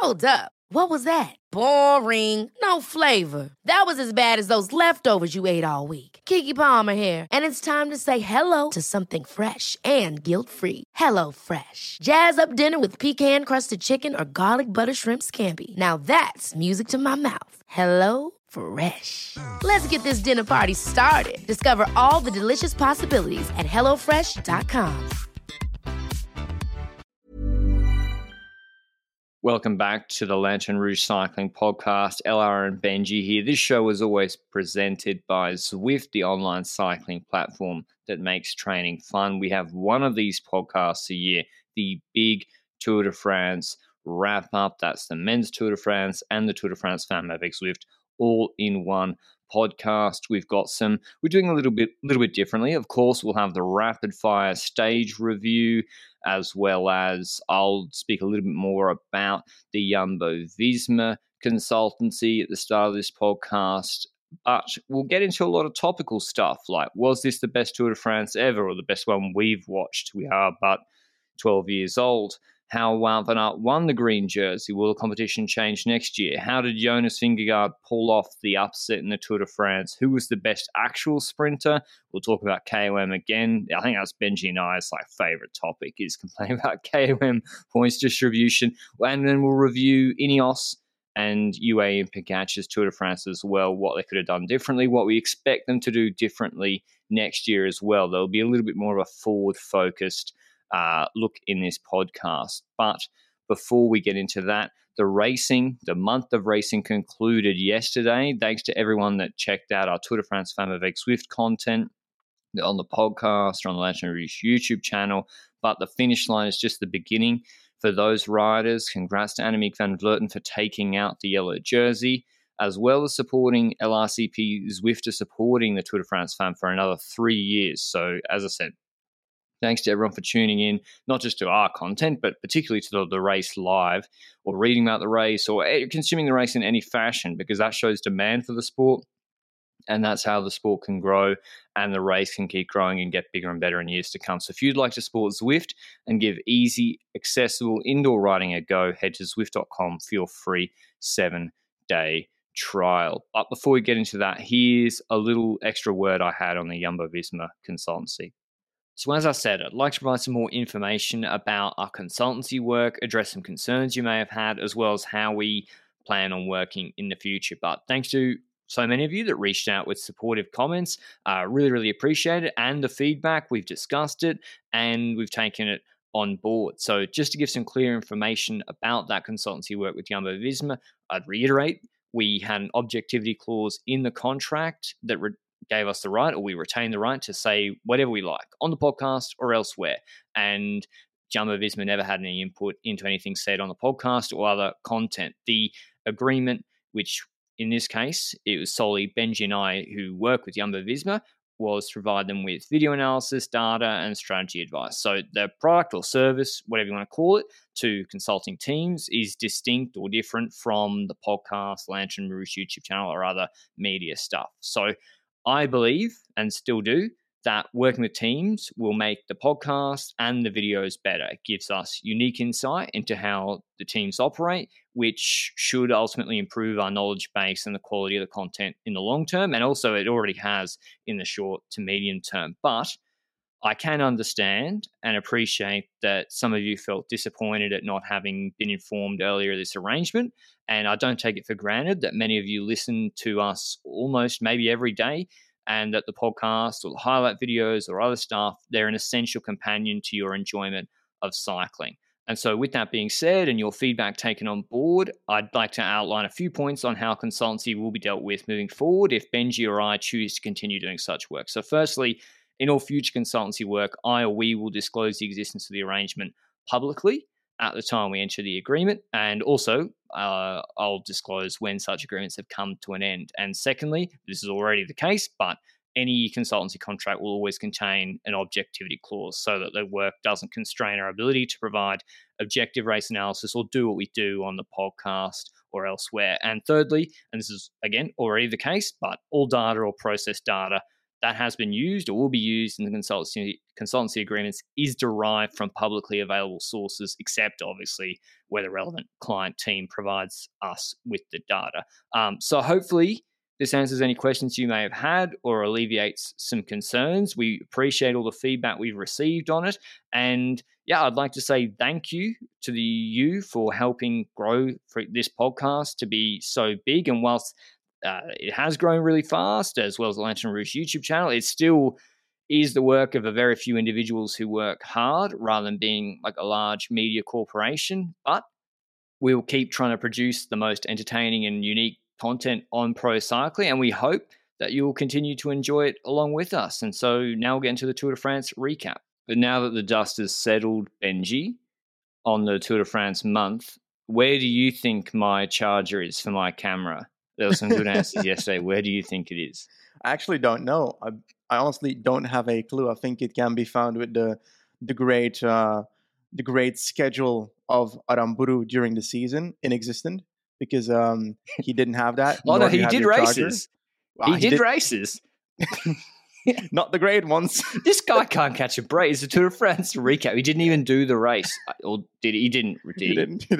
Hold up. What was that? Boring. No flavor. That was as bad as those leftovers you ate all week. Keke Palmer here, and it's time to say hello to something fresh and guilt-free. Hello Fresh. Jazz up dinner with pecan-crusted chicken or garlic butter shrimp scampi. Now that's music to my mouth. Hello Fresh. Let's get this dinner party started. Discover all the delicious possibilities at hellofresh.com. Welcome back to the Lantern Rouge Cycling Podcast. LR and Benji here. This show is always presented by Zwift, the online cycling platform that makes training fun. We have one of these podcasts a year, the big Tour de France wrap up. That's the men's Tour de France and the Tour de France Femme avec Zwift all in one podcast. We're doing a little bit differently. Of course, we'll have the rapid fire stage review, as well as I'll speak a little bit more about the Jumbo-Visma consultancy at the start of this podcast. But we'll get into a lot of topical stuff, like, was this the best Tour de France ever, or the best one we've watched? We are but 12 years old. How Van Aert won the green jersey. Will the competition change next year? How did Jonas Vingegaard pull off the upset in the Tour de France? Who was the best actual sprinter? We'll talk about KOM again. I think that's Benji and I's favourite topic, is complaining about KOM points distribution. And then we'll review Ineos and UAE and Pogacar's Tour de France as well, what they could have done differently, what we expect them to do differently next year as well. There'll be a little bit more of a forward-focused look in this podcast. But before we get into that, the month of racing concluded yesterday. Thanks to everyone that checked out our Tour de France Femme avec Zwift content on the podcast or on the Lantern Rouge YouTube channel. But the finish line is just the beginning for those riders. Congrats to Annemiek van Vleuten for taking out the yellow jersey, as well as supporting LRCP Zwift, supporting the Tour de France Femme for another 3 years. So, as I said, thanks to everyone for tuning in, not just to our content, but particularly to the race live, or reading about the race, or consuming the race in any fashion, because that shows demand for the sport, and that's how the sport can grow and the race can keep growing and get bigger and better in years to come. So if you'd like to support Zwift and give easy, accessible indoor riding a go, head to Zwift.com for your free 7-day trial. But before we get into that, here's a little extra word I had on the Jumbo-Visma consultancy. So as I said, I'd like to provide some more information about our consultancy work, address some concerns you may have had, as well as how we plan on working in the future. But thanks to so many of you that reached out with supportive comments. Really, really appreciate it. And the feedback, we've discussed it and we've taken it on board. So just to give some clear information about that consultancy work with Jumbo-Visma, I'd reiterate, we had an objectivity clause in the contract that gave us the right, or we retain the right, to say whatever we like on the podcast or elsewhere. And Jumbo-Visma never had any input into anything said on the podcast or other content. The agreement, which in this case, it was solely Benji and I who work with Jumbo-Visma, was to provide them with video analysis, data, and strategy advice. So the product or service, whatever you want to call it, to consulting teams is distinct or different from the podcast, Lantern Rouge YouTube channel, or other media stuff. So I believe, and still do, that working with teams will make the podcast and the videos better. It gives us unique insight into how the teams operate, which should ultimately improve our knowledge base and the quality of the content in the long term, and also it already has in the short to medium term. But I can understand and appreciate that some of you felt disappointed at not having been informed earlier of this arrangement, and I don't take it for granted that many of you listen to us almost maybe every day, and that the podcast or the highlight videos or other stuff, they're an essential companion to your enjoyment of cycling. And so with that being said and your feedback taken on board, I'd like to outline a few points on how consultancy will be dealt with moving forward if Benji or I choose to continue doing such work. So firstly, in all future consultancy work, I or we will disclose the existence of the arrangement publicly at the time we enter the agreement, and also I'll disclose when such agreements have come to an end. And secondly, this is already the case, but any consultancy contract will always contain an objectivity clause so that the work doesn't constrain our ability to provide objective race analysis or do what we do on the podcast or elsewhere. And thirdly, and this is again already the case, but all data or process data that has been used or will be used in the consultancy agreements is derived from publicly available sources, except obviously where the relevant client team provides us with the data. So hopefully this answers any questions you may have had or alleviates some concerns. We appreciate all the feedback we've received on it. And yeah, I'd like to say thank you to you for helping grow for this podcast to be so big. And whilst it has grown really fast, as well as the Lanterne Rouge YouTube channel, it still is the work of a very few individuals who work hard rather than being like a large media corporation. But we'll keep trying to produce the most entertaining and unique content on pro cycling, and we hope that you'll continue to enjoy it along with us. And so now we'll get into the Tour de France recap. But now that the dust has settled, Benji, on the Tour de France month, where do you think my charger is for my camera? There were some good answers yesterday. Where do you think it is? I actually don't know. I honestly don't have a clue. I think it can be found with the great schedule of Aramburu during the season inexistent, because he didn't have that. Oh no, he did races. He did races. Not the great ones. This guy can't catch a break. It's a Tour de France recap. He didn't even do the race. Or did he? He didn't. He didn't. He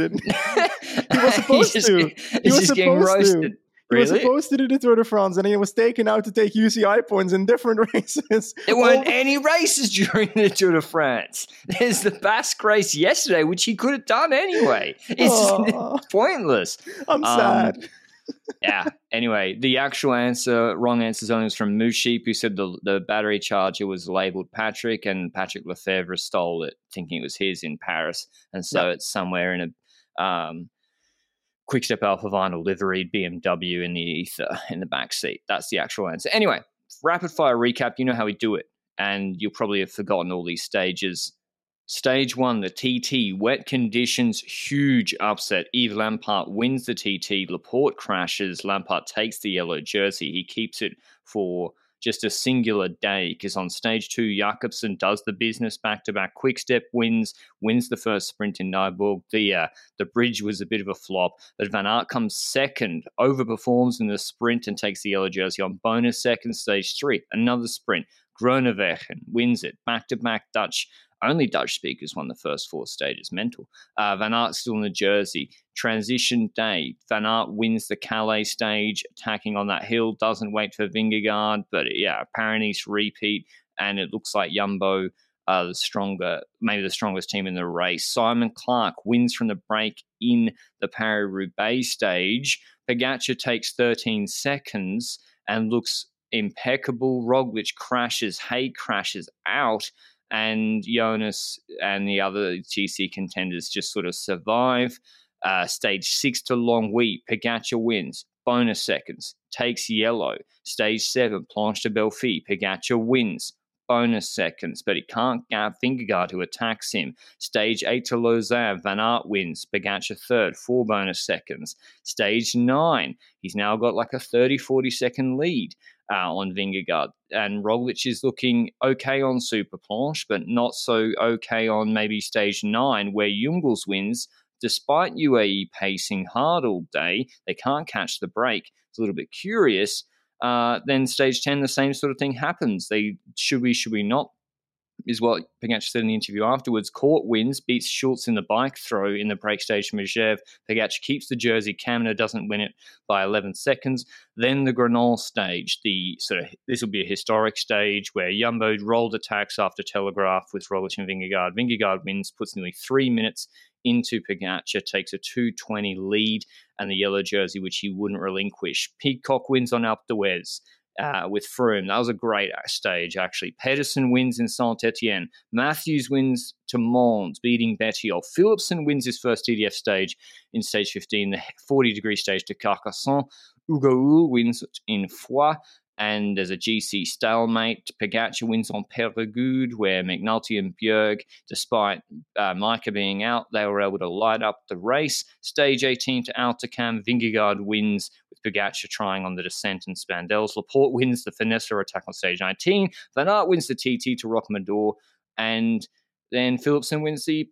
was supposed to. He was just getting roasted. He was supposed to do the Tour de France, and he was taken out to take UCI points in different races. There weren't any races during the Tour de France. There's the Basque race yesterday, which he could have done anyway. It's pointless. I'm sad. Yeah. Anyway, the actual wrong answer only was from Musheep, who said the battery charger was labelled Patrick, and Patrick Lefevre stole it, thinking it was his in Paris. And so it's somewhere in a Quick-Step Alpha Vinyl liveried BMW in the ether in the back seat. That's the actual answer. Anyway, rapid fire recap. You know how we do it, and you'll probably have forgotten all these stages. Stage 1, the TT, wet conditions, huge upset. Yves Lampaert wins the TT. Laporte crashes. Lampaert takes the yellow jersey. He keeps it for just a singular day, because on stage 2, Jakobsen does the business back-to-back. Quick-Step wins the first sprint in Nyborg. The bridge was a bit of a flop, but Van Aert comes second, overperforms in the sprint and takes the yellow jersey on bonus second. Stage 3, another sprint. Groenewegen wins it. Back-to-back Dutch. Only Dutch speakers won the first 4 stages. Mental. Van Aert still in the jersey. Transition day. Van Aert wins the Calais stage, attacking on that hill. Doesn't wait for Vingegaard, but yeah, Paris repeat, and it looks like Jumbo are maybe the strongest team in the race. Simon Clark wins from the break in the Paris-Roubaix stage. Pogačar takes 13 seconds and looks impeccable. Roglic crashes. Hay crashes out. And Jonas and the other GC contenders just sort of survive. Stage 6 to Longwy, Pogačar wins. Bonus seconds. Takes yellow. Stage 7, Planche de Belfi, Pogačar wins. Bonus seconds, but he can't gap Vingegaard, who attacks him. Stage 8 to Lausanne, Van Aert wins. Pogačar third, 4 bonus seconds. Stage 9, he's now got like a 30-40 second lead on Vingegaard. And Roglic is looking okay on Super Planche, but not so okay on maybe stage 9, where Jungels wins. Despite UAE pacing hard all day, they can't catch the break. It's a little bit curious. Then stage 10, the same sort of thing happens. Should we not, is what Pogačar said in the interview afterwards. Court wins, beats Schultz in the bike throw in the break stage from Megève. Pogačar keeps the jersey. Kamner doesn't win it by 11 seconds. Then the Grenal stage. This will be a historic stage where Jumbo rolled attacks after Telegraph with Roglic and Vingegaard. Vingegaard wins, puts nearly 3 minutes into Pogačar, takes a 2:20 lead, and the yellow jersey, which he wouldn't relinquish. Pidcock wins on Alpe d'Huez with Froome. That was a great stage, actually. Pedersen wins in Saint-Etienne. Matthews wins to Mons, beating Bettiol. Philipsen wins his first TDF stage in stage 15, the 40-degree stage to Carcassonne. Hugo Hull wins in Foix. And there's a GC stalemate. Pogačar wins on Peyregoud, where McNulty and Bjerg, despite Micah being out, they were able to light up the race. Stage 18 to Alticam. Vingegaard wins with Pogačar trying on the descent and Spandels. Laporte wins the Finessa attack on stage 19. Van Aert wins the TT to Rocamadour. And then Philipsen wins the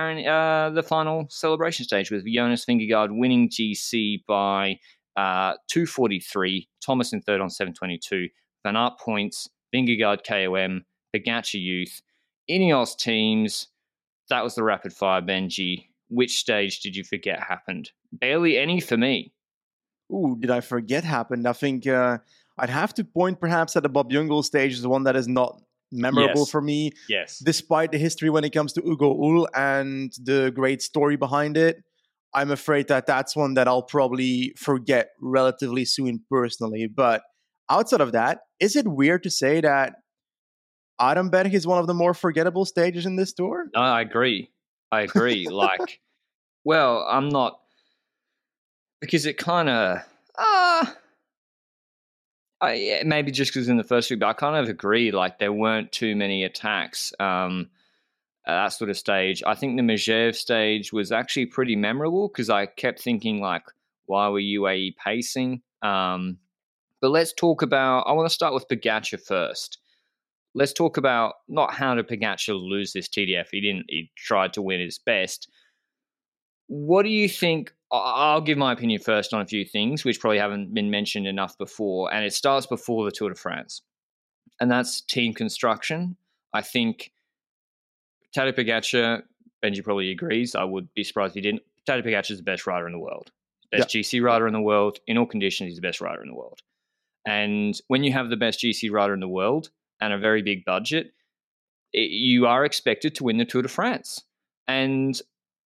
final celebration stage with Jonas Vingegaard winning GC by 2:43, Thomas in third on 7:22, Van Aert points, Vingegaard KOM, Pogacar Youth, Ineos teams. That was the rapid fire, Benji. Which stage did you forget happened? Barely any for me. Ooh, did I forget happened? I think I'd have to point perhaps at the Bob Jungel stage as the one that is not memorable Yes. for me, Yes. despite the history when it comes to Ugo Ul and the great story behind it. I'm afraid that that's one that I'll probably forget relatively soon personally. But outside of that, is it weird to say that Arenberg is one of the more forgettable stages in this tour? No, I agree. Like, well, I'm not, because it kind of, maybe just because in the first week, but I kind of agree. Like, there weren't too many attacks at that sort of stage. I think the Megève stage was actually pretty memorable because I kept thinking, like, why were UAE pacing? But let's talk about, I want to start with Pogacar first. Let's talk about not how did Pogacar lose this TDF. He tried to win his best. What do you think? I'll give my opinion first on a few things, which probably haven't been mentioned enough before. And it starts before the Tour de France. And that's team construction. I think Tadej Pogacar, Benji probably agrees. I would be surprised if he didn't. Tadej Pogacar is the best rider in the world. Best GC rider in the world. In all conditions, he's the best rider in the world. And when you have the best GC rider in the world and a very big budget, you are expected to win the Tour de France. And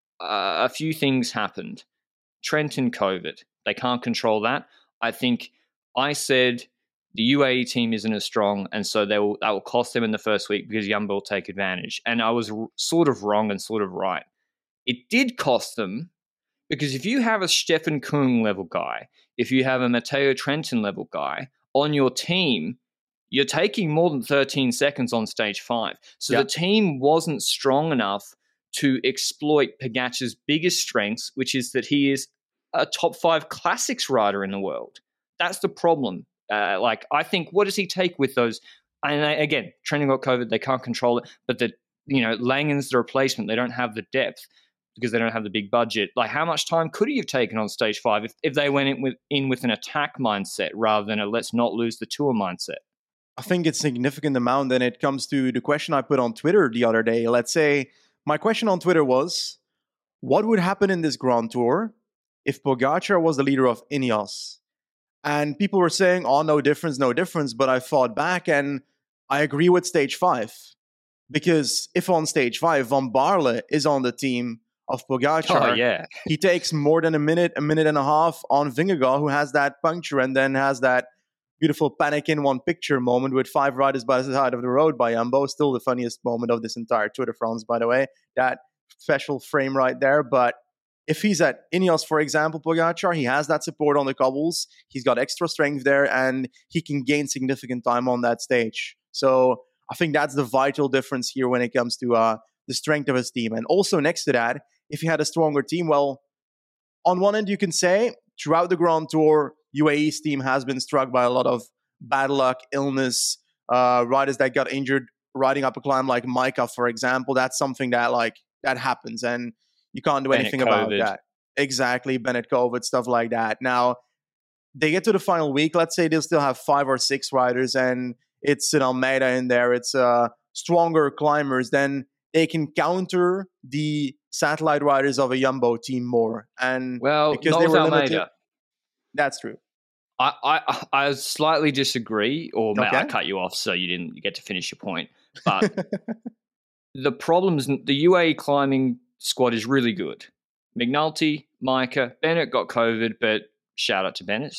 a few things happened. Trentin COVID. They can't control that. I think I said the UAE team isn't as strong, and so that will cost them in the first week because Jumbo will take advantage. And I was sort of wrong and sort of right. It did cost them because if you have a Stefan Kung level guy, if you have a Matteo Trentin level guy on your team, you're taking more than 13 seconds on stage 5. So the team wasn't strong enough to exploit Pogacar's biggest strengths, which is that he is a top 5 classics rider in the world. That's the problem. I think, what does he take with those? And again, Trentin got COVID, they can't control it. But Langen's the replacement. They don't have the depth because they don't have the big budget. Like, how much time could he have taken on stage 5 if they went in with an attack mindset rather than a let's not lose the Tour mindset? I think it's a significant amount. And it comes to the question I put on Twitter the other day. Let's say my question on Twitter was, what would happen in this Grand Tour if Pogacar was the leader of Ineos? And people were saying, oh, no difference. But I fought back and I agree with stage 5. Because if on stage 5, Van Baarle is on the team of Pogacar, he takes more than a minute and a half on Vingegaard, who has that puncture and then has that beautiful panic in one picture moment with 5 riders by the side of the road by Jumbo. Still the funniest moment of this entire Tour de France, by the way. That special frame right there. But if he's at Ineos, for example, Pogacar, he has that support on the cobbles. He's got extra strength there, and he can gain significant time on that stage. So I think that's the vital difference here when it comes to the strength of his team. And also next to that, if he had a stronger team, well, on one end you can say, throughout the Grand Tour, UAE's team has been struck by a lot of bad luck, illness, riders that got injured riding up a climb like Micah, for example. That's something that that happens, and you can't do anything about that. Exactly, Bennett COVID, stuff like that. Now, they get to the final week. Let's say they'll still have 5 or 6 riders, and it's an Almeida in there. It's stronger climbers. Then they can counter the satellite riders of a Jumbo team more. And because not they were Almeida. limited, that's true. I slightly disagree, or I cut you off so you didn't get to finish your point. But the problem is the UAE climbing squad is really good. McNulty, Micah, Bennett got COVID, but shout out to Bennett.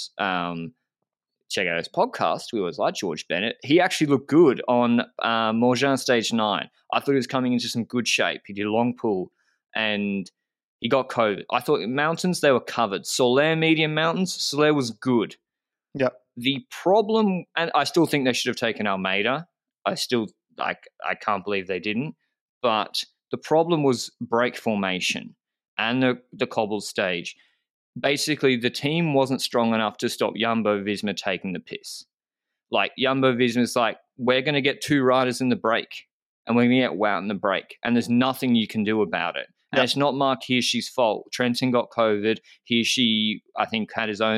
Check out his podcast. We always like George Bennett. He actually looked good on Morjan stage 9. I thought he was coming into some good shape. He did a long pull and he got COVID. I thought mountains, they were covered. Soler medium mountains, Soler was good. Yeah. The problem, and I still think they should have taken Almeida. I can't believe they didn't. But the problem was break formation and the cobble stage. Basically, the team wasn't strong enough to stop Jumbo-Visma taking the piss. Like, Jumbo-Visma's like, we're going to get 2 riders in the break, and we're going to get Wout in the break, and there's nothing you can do about it. And it's not Mark Hirschi's fault. Trentin got COVID. Hirschi, I think, had his own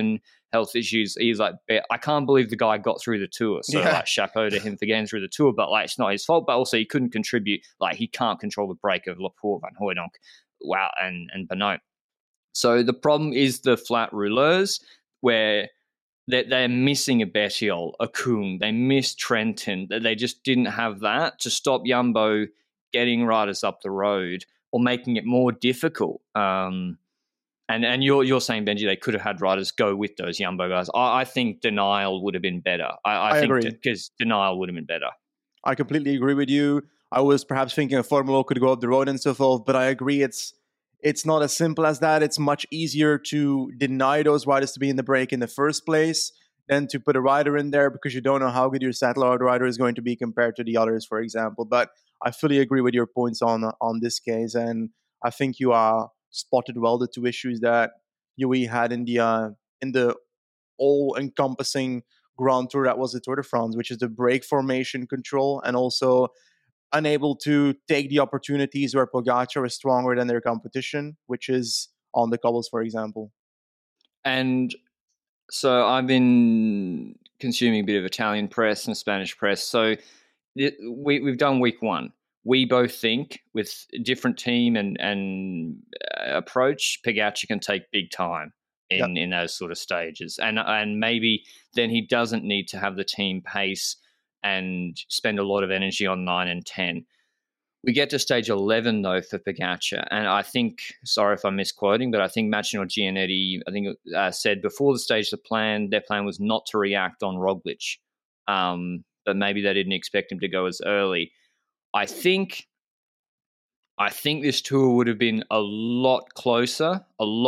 health issues. He's like, I can't believe the guy got through the tour. So like, chapeau to him for getting through the tour, but like, it's not his fault. But also, he couldn't contribute. Like, he can't control the break of Laporte, Van Hooydonk, and Benoot. So the problem is the flat rouleurs, where they're missing a Bettiol, a Kung. They missed Trentin. They just didn't have that to stop Jumbo getting riders up the road or making it more difficult. And you're saying, Benji, they could have had riders go with those Jumbo guys. I think Denial would have been better. I think agree. Because Denial would have been better. I completely agree with you. I was perhaps thinking a Formula could go up the road and so forth, but I agree it's not as simple as that. It's much easier to deny those riders to be in the break in the first place than to put a rider in there because you don't know how good your satellite rider is going to be compared to the others, for example. But I fully agree with your points on this case, and I think you are spotted well the two issues that UE had in the all-encompassing Grand Tour that was the Tour de France, which is the brake formation control and also unable to take the opportunities where Pogacar is stronger than their competition, which is on the cobbles, for example. And so I've been consuming a bit of Italian press and Spanish press. So we've done week one. We both think with a different team and approach, Pogacar can take big time in those sort of stages. And maybe then he doesn't need to have the team pace and spend a lot of energy on 9 and 10. We get to stage 11, though, for Pogacar. And I think, sorry if I'm misquoting, but I think Machin or Gianetti, said before the stage their plan was not to react on Roglic. But maybe they didn't expect him to go as early. I think this tour would have been a lot closer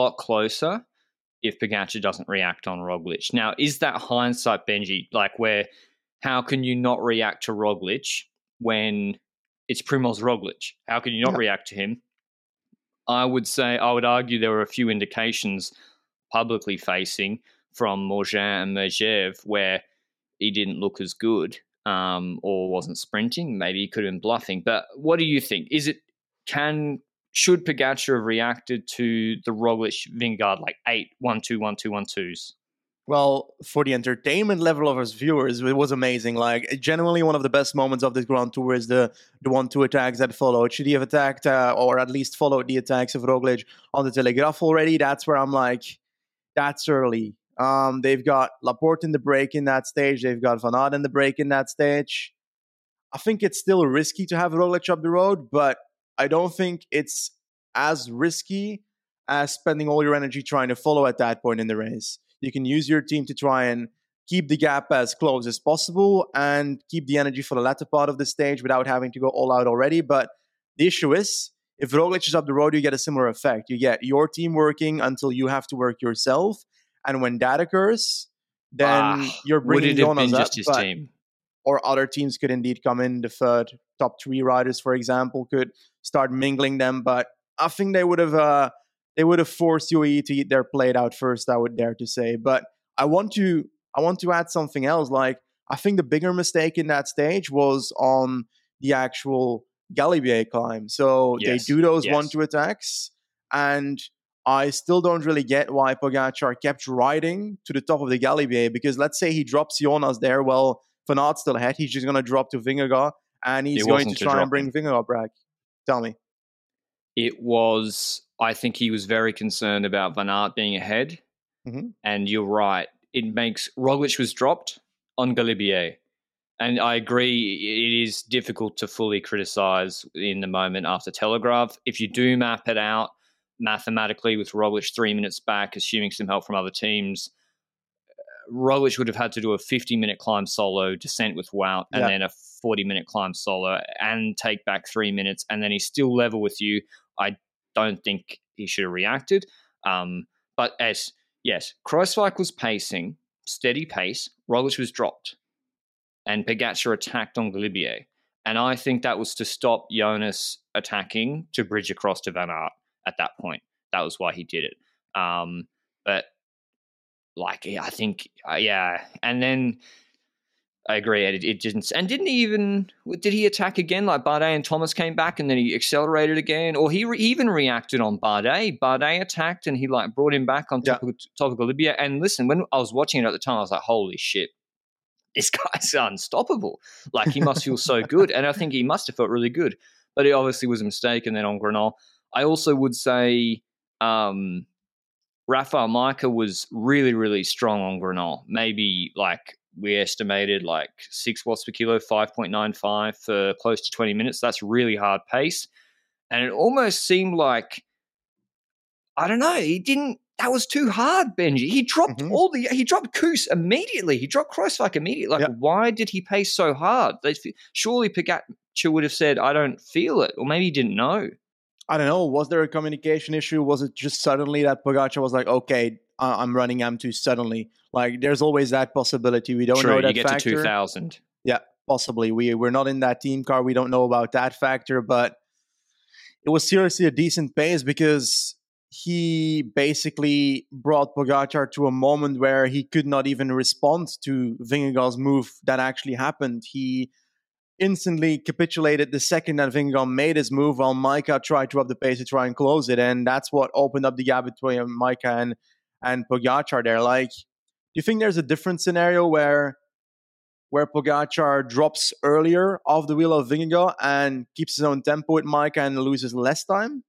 if Pogacar doesn't react on Roglic. Now, is that hindsight, Benji? Like, how can you not react to Roglic when it's Primož Roglic? How can you not react to him? I would argue there were a few indications publicly facing from Morgin and Mergev where he didn't look as good or wasn't sprinting. Maybe he could have been bluffing. But what do you think? Should Pogacar have reacted to the Roglic Vingegaard like 8 1-2 1-2 1-2s? Well, for the entertainment level of us viewers, it was amazing. Like, genuinely one of the best moments of this Grand Tour is the 1-2 attacks that followed. Should he have attacked or at least followed the attacks of Roglic on the Telegraph already? That's where I'm like, that's early. They've got Laporte in the break in that stage. They've got Van Aert in the break in that stage. I think it's still risky to have Roglic up the road, but I don't think it's as risky as spending all your energy trying to follow at that point in the race. You can use your team to try and keep the gap as close as possible and keep the energy for the latter part of the stage without having to go all out already. But the issue is, if Roglic is up the road, you get a similar effect. You get your team working until you have to work yourself. And when that occurs, then you're bringing Jonas up. His team? Or other teams could indeed come in. The third top 3 riders, for example, could start mingling them. But I think they would have forced UAE to eat their plate out first, I would dare to say. But I want to add something else. Like, I think the bigger mistake in that stage was on the actual Galibier climb. So they do those 1-2 attacks, and I still don't really get why Pogacar kept riding to the top of the Galibier, because let's say he drops Jonas there, well, Van Aert still ahead. He's just going to drop to Vingegaard, and he's going to try and bring Vingegaard back. Tell me. I think he was very concerned about Van Aert being ahead. Mm-hmm. And you're right. Roglic was dropped on Galibier. And I agree, it is difficult to fully criticize in the moment after Telegraph. If you do map it out mathematically with Roglic 3 minutes back, assuming some help from other teams, Roglic would have had to do a 50-minute climb solo, descent with Wout, and then a 40-minute climb solo and take back 3 minutes, and then he's still level with you. I don't think he should have reacted. But Kruijswijk was pacing, steady pace. Roglic was dropped, and Pogacar attacked on Galibier. And I think that was to stop Jonas attacking to bridge across to Van Aert at that point. That was why he did it. But I think. And then I agree. It didn't, and didn't he even, did he attack again? Like Bardet and Thomas came back and then he accelerated again, or he even reacted on Bardet. Bardet attacked and he like brought him back on top of Libya. And listen, when I was watching it at the time, I was like, holy shit, this guy's unstoppable. Like he must feel so good. And I think he must have felt really good, but it obviously was a mistake. And then on Grenal, I also would say Rafael Majka was really, really strong on Grenal. Maybe like, we estimated like 6 watts per kilo, 5.95 for close to 20 minutes. That's really hard pace. And it almost seemed like, I don't know, that was too hard, Benji. He dropped he dropped Kuss immediately. He dropped Kruijswijk immediately. Like, why did he pace so hard? Surely Pogačar would have said, I don't feel it. Or maybe he didn't know. I don't know. Was there a communication issue? Was it just suddenly that Pogačar was like, okay, I'm running M2 suddenly? Like, there's always that possibility. We don't know that you get factor. To 2000. Yeah, possibly. We're not in that team car. We don't know about that factor, but it was seriously a decent pace because he basically brought Pogačar to a moment where he could not even respond to Vingegaard's move that actually happened. He instantly capitulated the second that Vingegaard made his move, while Majka tried to up the pace to try and close it, and that's what opened up the gap between Majka and Pogačar there. Like, do you think there's a different scenario where Pogačar drops earlier off the wheel of Vingegaard and keeps his own tempo with Majka and loses less time?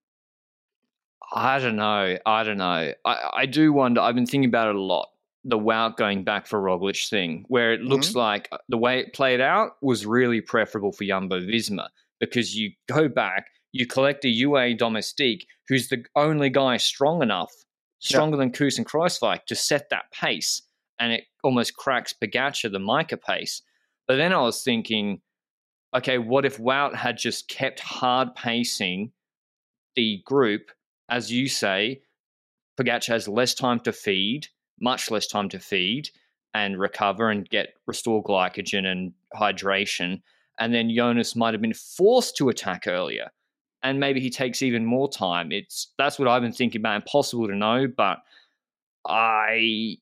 I don't know. I do wonder. I've been thinking about it a lot. The Wout going back for Roglic thing, where it looks like the way it played out was really preferable for Jumbo-Visma, because you go back, you collect a UAE Domestique who's the only guy stronger than Kuss and Kruijswijk to set that pace, and it almost cracks Pogačar, the Majka pace. But then I was thinking, okay, what if Wout had just kept hard pacing the group? As you say, Pogačar has less time to feed, much less time to feed and recover and restore glycogen and hydration. And then Jonas might have been forced to attack earlier, and maybe he takes even more time. That's what I've been thinking about. Impossible to know, but I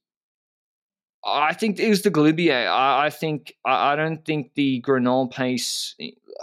think it was the Galibier. I don't think the Grenal pace.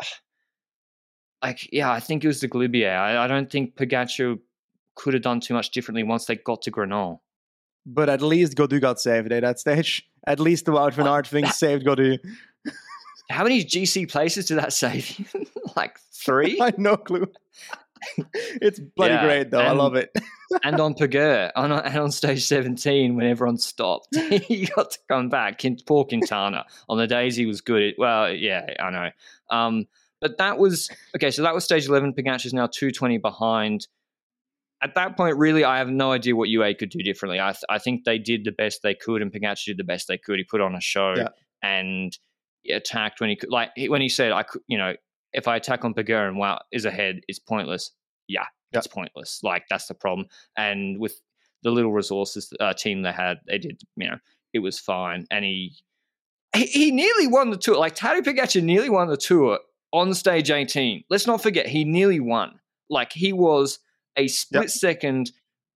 I think it was the Galibier. I don't think Pogačar could have done too much differently once they got to Grenal. But at least Gaudu got saved at that stage. At least the Wout van Aert thing saved Gaudu. How many GC places did that save you? Like 3? I have no clue. It's bloody great, though. I love it. And on Pagure, and on stage 17, when everyone stopped, he got to come back. Poor Quintana. On the days he was good. I know. But that was... Okay, so that was stage 11. Pogačar is now 220 behind. At that point, really, I have no idea what UAE could do differently. I think they did the best they could, and Pogačar did the best they could. He put on a show and he attacked when he could. Like when he said, "I could, if I attack on Pagure and Wout is ahead, it's pointless." Yeah, it's pointless. Like that's the problem. And with the little resources team they had, they did. It was fine. And he nearly won the Tour. Like Tadej Pogačar nearly won the Tour on stage 18. Let's not forget, he nearly won. Like he was a split second,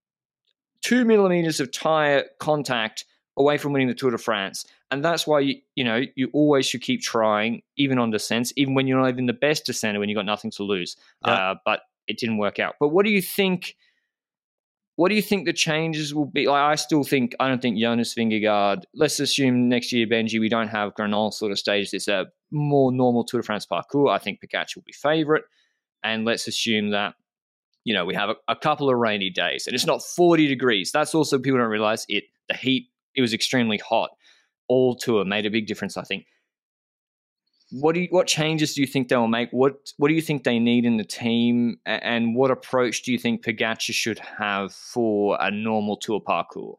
2 millimeters of tire contact away from winning the Tour de France. And that's why, you always should keep trying, even on descents, even when you're not even the best descender, when you've got nothing to lose. But it didn't work out. But what do you think the changes will be? Like, I don't think Jonas Vingegaard, let's assume next year, Benji, we don't have Grenal sort of stages. It's a more normal Tour de France parcours. I think Pogačar will be favourite. And let's assume that, we have a couple of rainy days and it's not 40 degrees. That's also, people don't realize the heat, it was extremely hot. All Tour made a big difference, I think. What changes do you think they will make? What do you think they need in the team? And what approach do you think Pogačar should have for a normal Tour parcours?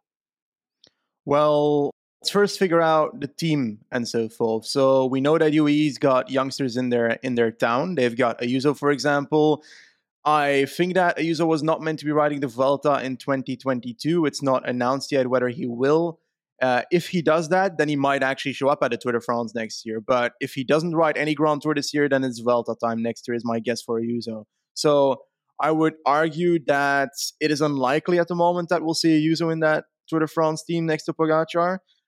Well, let's first figure out the team and so forth. So we know that UAE's got youngsters in their town. They've got Ayuso, for example. I think that Ayuso was not meant to be riding the Vuelta in 2022. It's not announced yet whether he will. If he does that, then he might actually show up at the Tour de France next year. But if he doesn't ride any Grand Tour this year, then it's Vuelta time next year is my guess for Ayuso. So I would argue that it is unlikely at the moment that we'll see Ayuso in that Tour de France team next to Pogačar.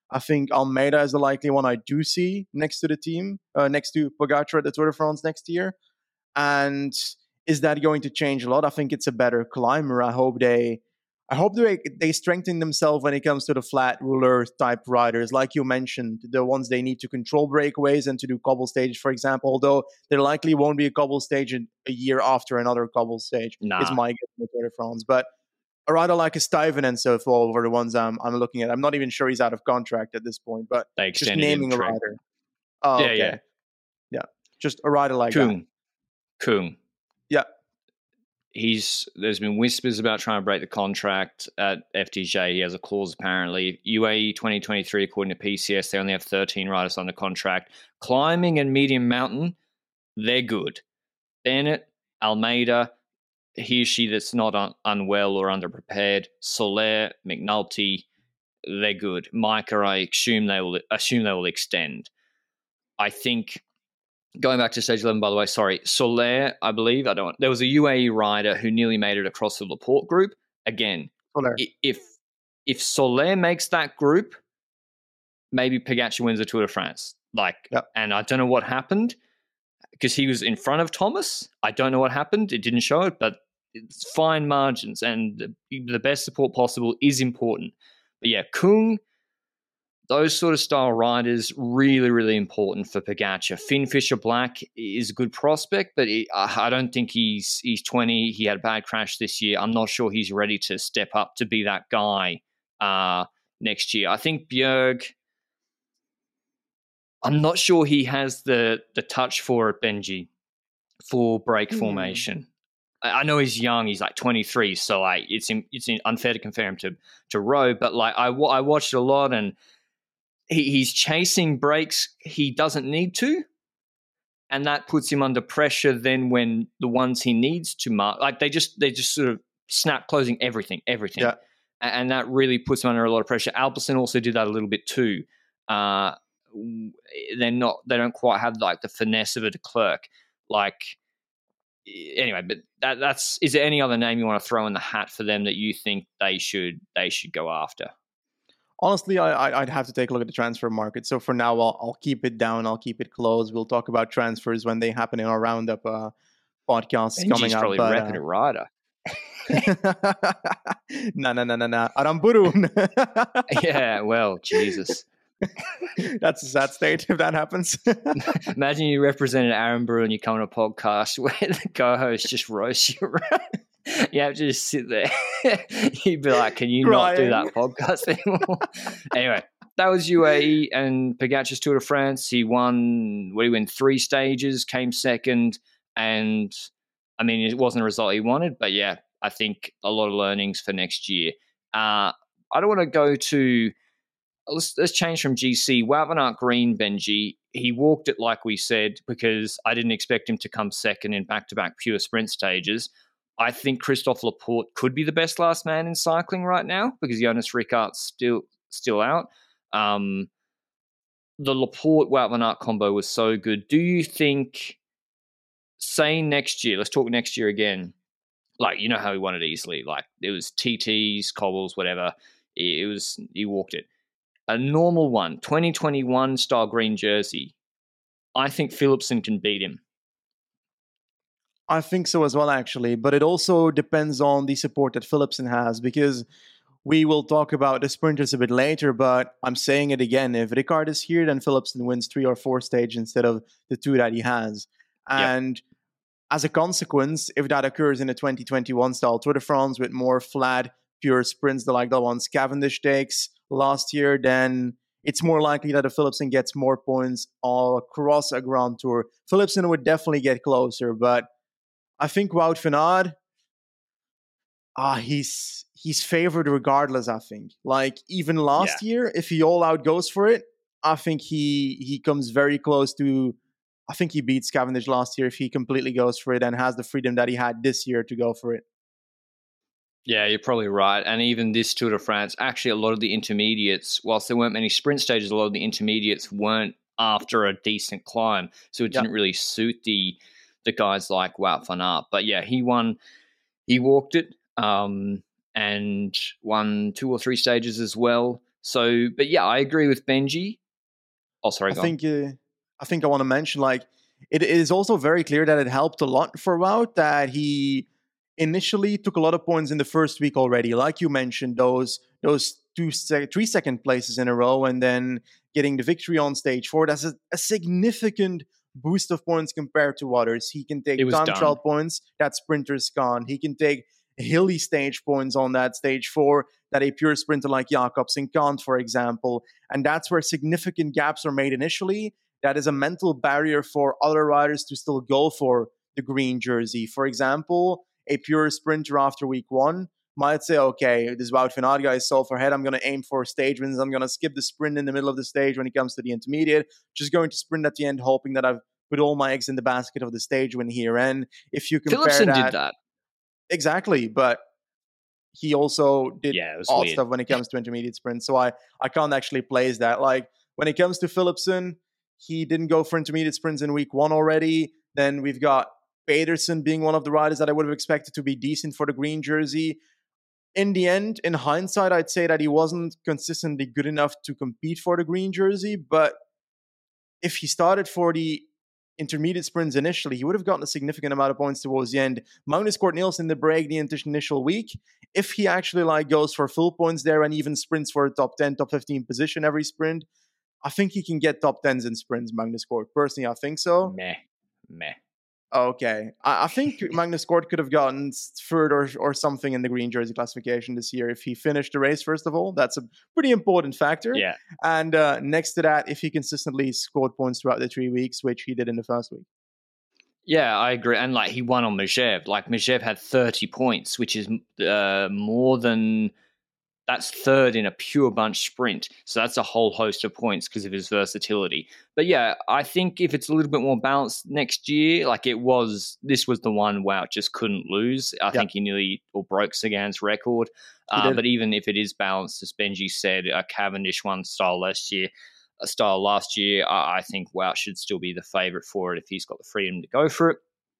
I think Almeida is the likely one I do see next to the team, next to Pogacar at the Tour de France next year. And is that going to change a lot? I think it's a better climber. I hope they strengthen themselves when it comes to the flat ruler type riders, like you mentioned, the ones they need to control breakaways and to do cobble stages, for example. Although there likely won't be a cobble stage a year after another cobble stage, is my guess in the Tour de France. But a rider like a Stuyven and so forth are the ones I'm looking at. I'm not even sure he's out of contract at this point, but They just extended naming a him. rider. Oh, Yeah, okay. Yeah. Just a rider like that. Kung. Yeah. There's been whispers about trying to break the contract at FDJ. He has a clause apparently. UAE 2023, according to PCS, they only have 13 riders under contract. Climbing and medium mountain, they're good. Bennett, Almeida, he or she that's not unwell or underprepared. Soler, McNulty, they're good. Micah, I assume they will extend. I think. Going back to stage 11, by the way, sorry, Soler, I believe, there was a UAE rider who nearly made it across the Laporte group. Again, Soler. If Soler makes that group, maybe Pogacar wins the Tour de France. And I don't know what happened because he was in front of Thomas. I don't know what happened. It didn't show it, but it's fine margins and the best support possible is important. But yeah, Kung, those sort of style riders, really, really important for Pogacar. Finn Fisher-Black is a good prospect, but I don't think he's 20. He had a bad crash this year. I'm not sure he's ready to step up to be that guy next year. I think Bjerg, I'm not sure he has the touch for it, Benji, for break formation. I know he's young. He's like 23, so it's unfair to compare him to Rowe. But I watched a lot and he's chasing breaks he doesn't need to, and that puts him under pressure then when the ones he needs to mark, they just sort of snap closing everything. Yeah. And that really puts him under a lot of pressure. Alpecin also did that a little bit too. They don't quite have the finesse of a de Klerk. Anyway, but that's. Is there any other name you want to throw in the hat for them that you think they should go after? Honestly, I'd have to take a look at the transfer market. So for now, I'll keep it down. I'll keep it closed. We'll talk about transfers when they happen in our roundup podcasts Benji's coming up. Probably repping a rider. No. Aramburu. Yeah, well, Jesus. That's a sad state if that happens. Imagine you represented Aramburu and you come on a podcast where the co-host just roasts you around. You have to just sit there. You'd be like, can you not do that podcast anymore? Anyway, that was UAE and Pogacar's Tour de France. He won 3 stages, came second, and I mean, it wasn't a result he wanted, but yeah, I think a lot of learnings for next year. I don't want to go to, let's change from GC. Wout van Aert Green, Benji, he walked it like we said because I didn't expect him to come second in back-to-back pure sprint stages. I think Christophe Laporte could be the best last man in cycling right now because Jonas Rickart's still out. The Laporte-Wout van Aert combo was so good. Do you think, say next year, let's talk next year again, you know how he won it easily. It was TTs, cobbles, whatever. He walked it. A normal one, 2021 style green jersey, I think Philipsen can beat him. I think so as well, actually. But it also depends on the support that Philipsen has, because we will talk about the sprinters a bit later, but I'm saying it again. If Ricard is here, then Philipsen wins 3 or 4 stages instead of the 2 that he has. And as a consequence, if that occurs in a 2021 style Tour de France with more flat, pure sprints like the ones Cavendish takes last year, then it's more likely that a Philipsen gets more points all across a Grand Tour. Philipsen would definitely get closer, but I think Wout van Aert, he's favored regardless, I think. Even last year, if he all out goes for it, I think he comes very close to, I think he beats Cavendish last year if he completely goes for it and has the freedom that he had this year to go for it. Yeah, you're probably right. And even this Tour de France, actually a lot of the intermediates, whilst there weren't many sprint stages, a lot of the intermediates weren't after a decent climb. So it didn't really suit the guys like Wout van Aert. But yeah, he walked it and won 2 or 3 stages as well. So, but yeah, I agree with Benji. Oh, sorry, I go on. think I want to mention, like, it is also very clear that it helped a lot for Wout that he initially took a lot of points in the first week already. Like you mentioned, those 3 second places in a row, and then getting the victory on stage 4. That's a significant boost of points compared to others. He can take It was time done. trial points that sprinters can't. He can take hilly stage points on that stage 4 that a pure sprinter like Jakobsen can't, for example. And that's where significant gaps are made initially. That is a mental barrier for other riders to still go for the green jersey. For example, a pure sprinter after week 1 might say, okay, this Wout van Aert guy is so far ahead, I'm going to aim for stage wins. I'm going to skip the sprint in the middle of the stage when it comes to the intermediate. Just going to sprint at the end, hoping that I've put all my eggs in the basket of the stage win here. And if you compare Philipsen did that. Exactly, but he also did Yeah, it was odd weird. stuff when it comes to intermediate sprints. So I can't actually place that. Like, when it comes to Philipsen, he didn't go for intermediate sprints in week 1 already. Then we've got Pedersen being one of the riders that I would have expected to be decent for the green jersey. In the end, in hindsight, I'd say that he wasn't consistently good enough to compete for the green jersey. But if he started for the intermediate sprints initially, he would have gotten a significant amount of points towards the end. Magnus Cort Nielsen did break the initial week. If he actually like goes for full points there and even sprints for a top 10, top 15 position every sprint, I think he can get top 10s in sprints, Magnus Cort. Personally, I think so. Meh. Okay. I think Magnus Cort could have gotten third or something in the green jersey classification this year if he finished the race, first of all. That's a pretty important factor. Yeah. And next to that, if he consistently scored points throughout the 3 weeks, which he did in the first week. Yeah, I agree. And like he won on Mejev. Like Mejev had 30 points, which is more than... That's third in a pure bunch sprint. So that's a whole host of points because of his versatility. But yeah, I think if it's a little bit more balanced next year, like this was the one Wout just couldn't lose. I think he nearly broke Sagan's record. But even if it is balanced, as Benji said, a Cavendish one style last year, I think Wout should still be the favourite for it if he's got the freedom to go for it.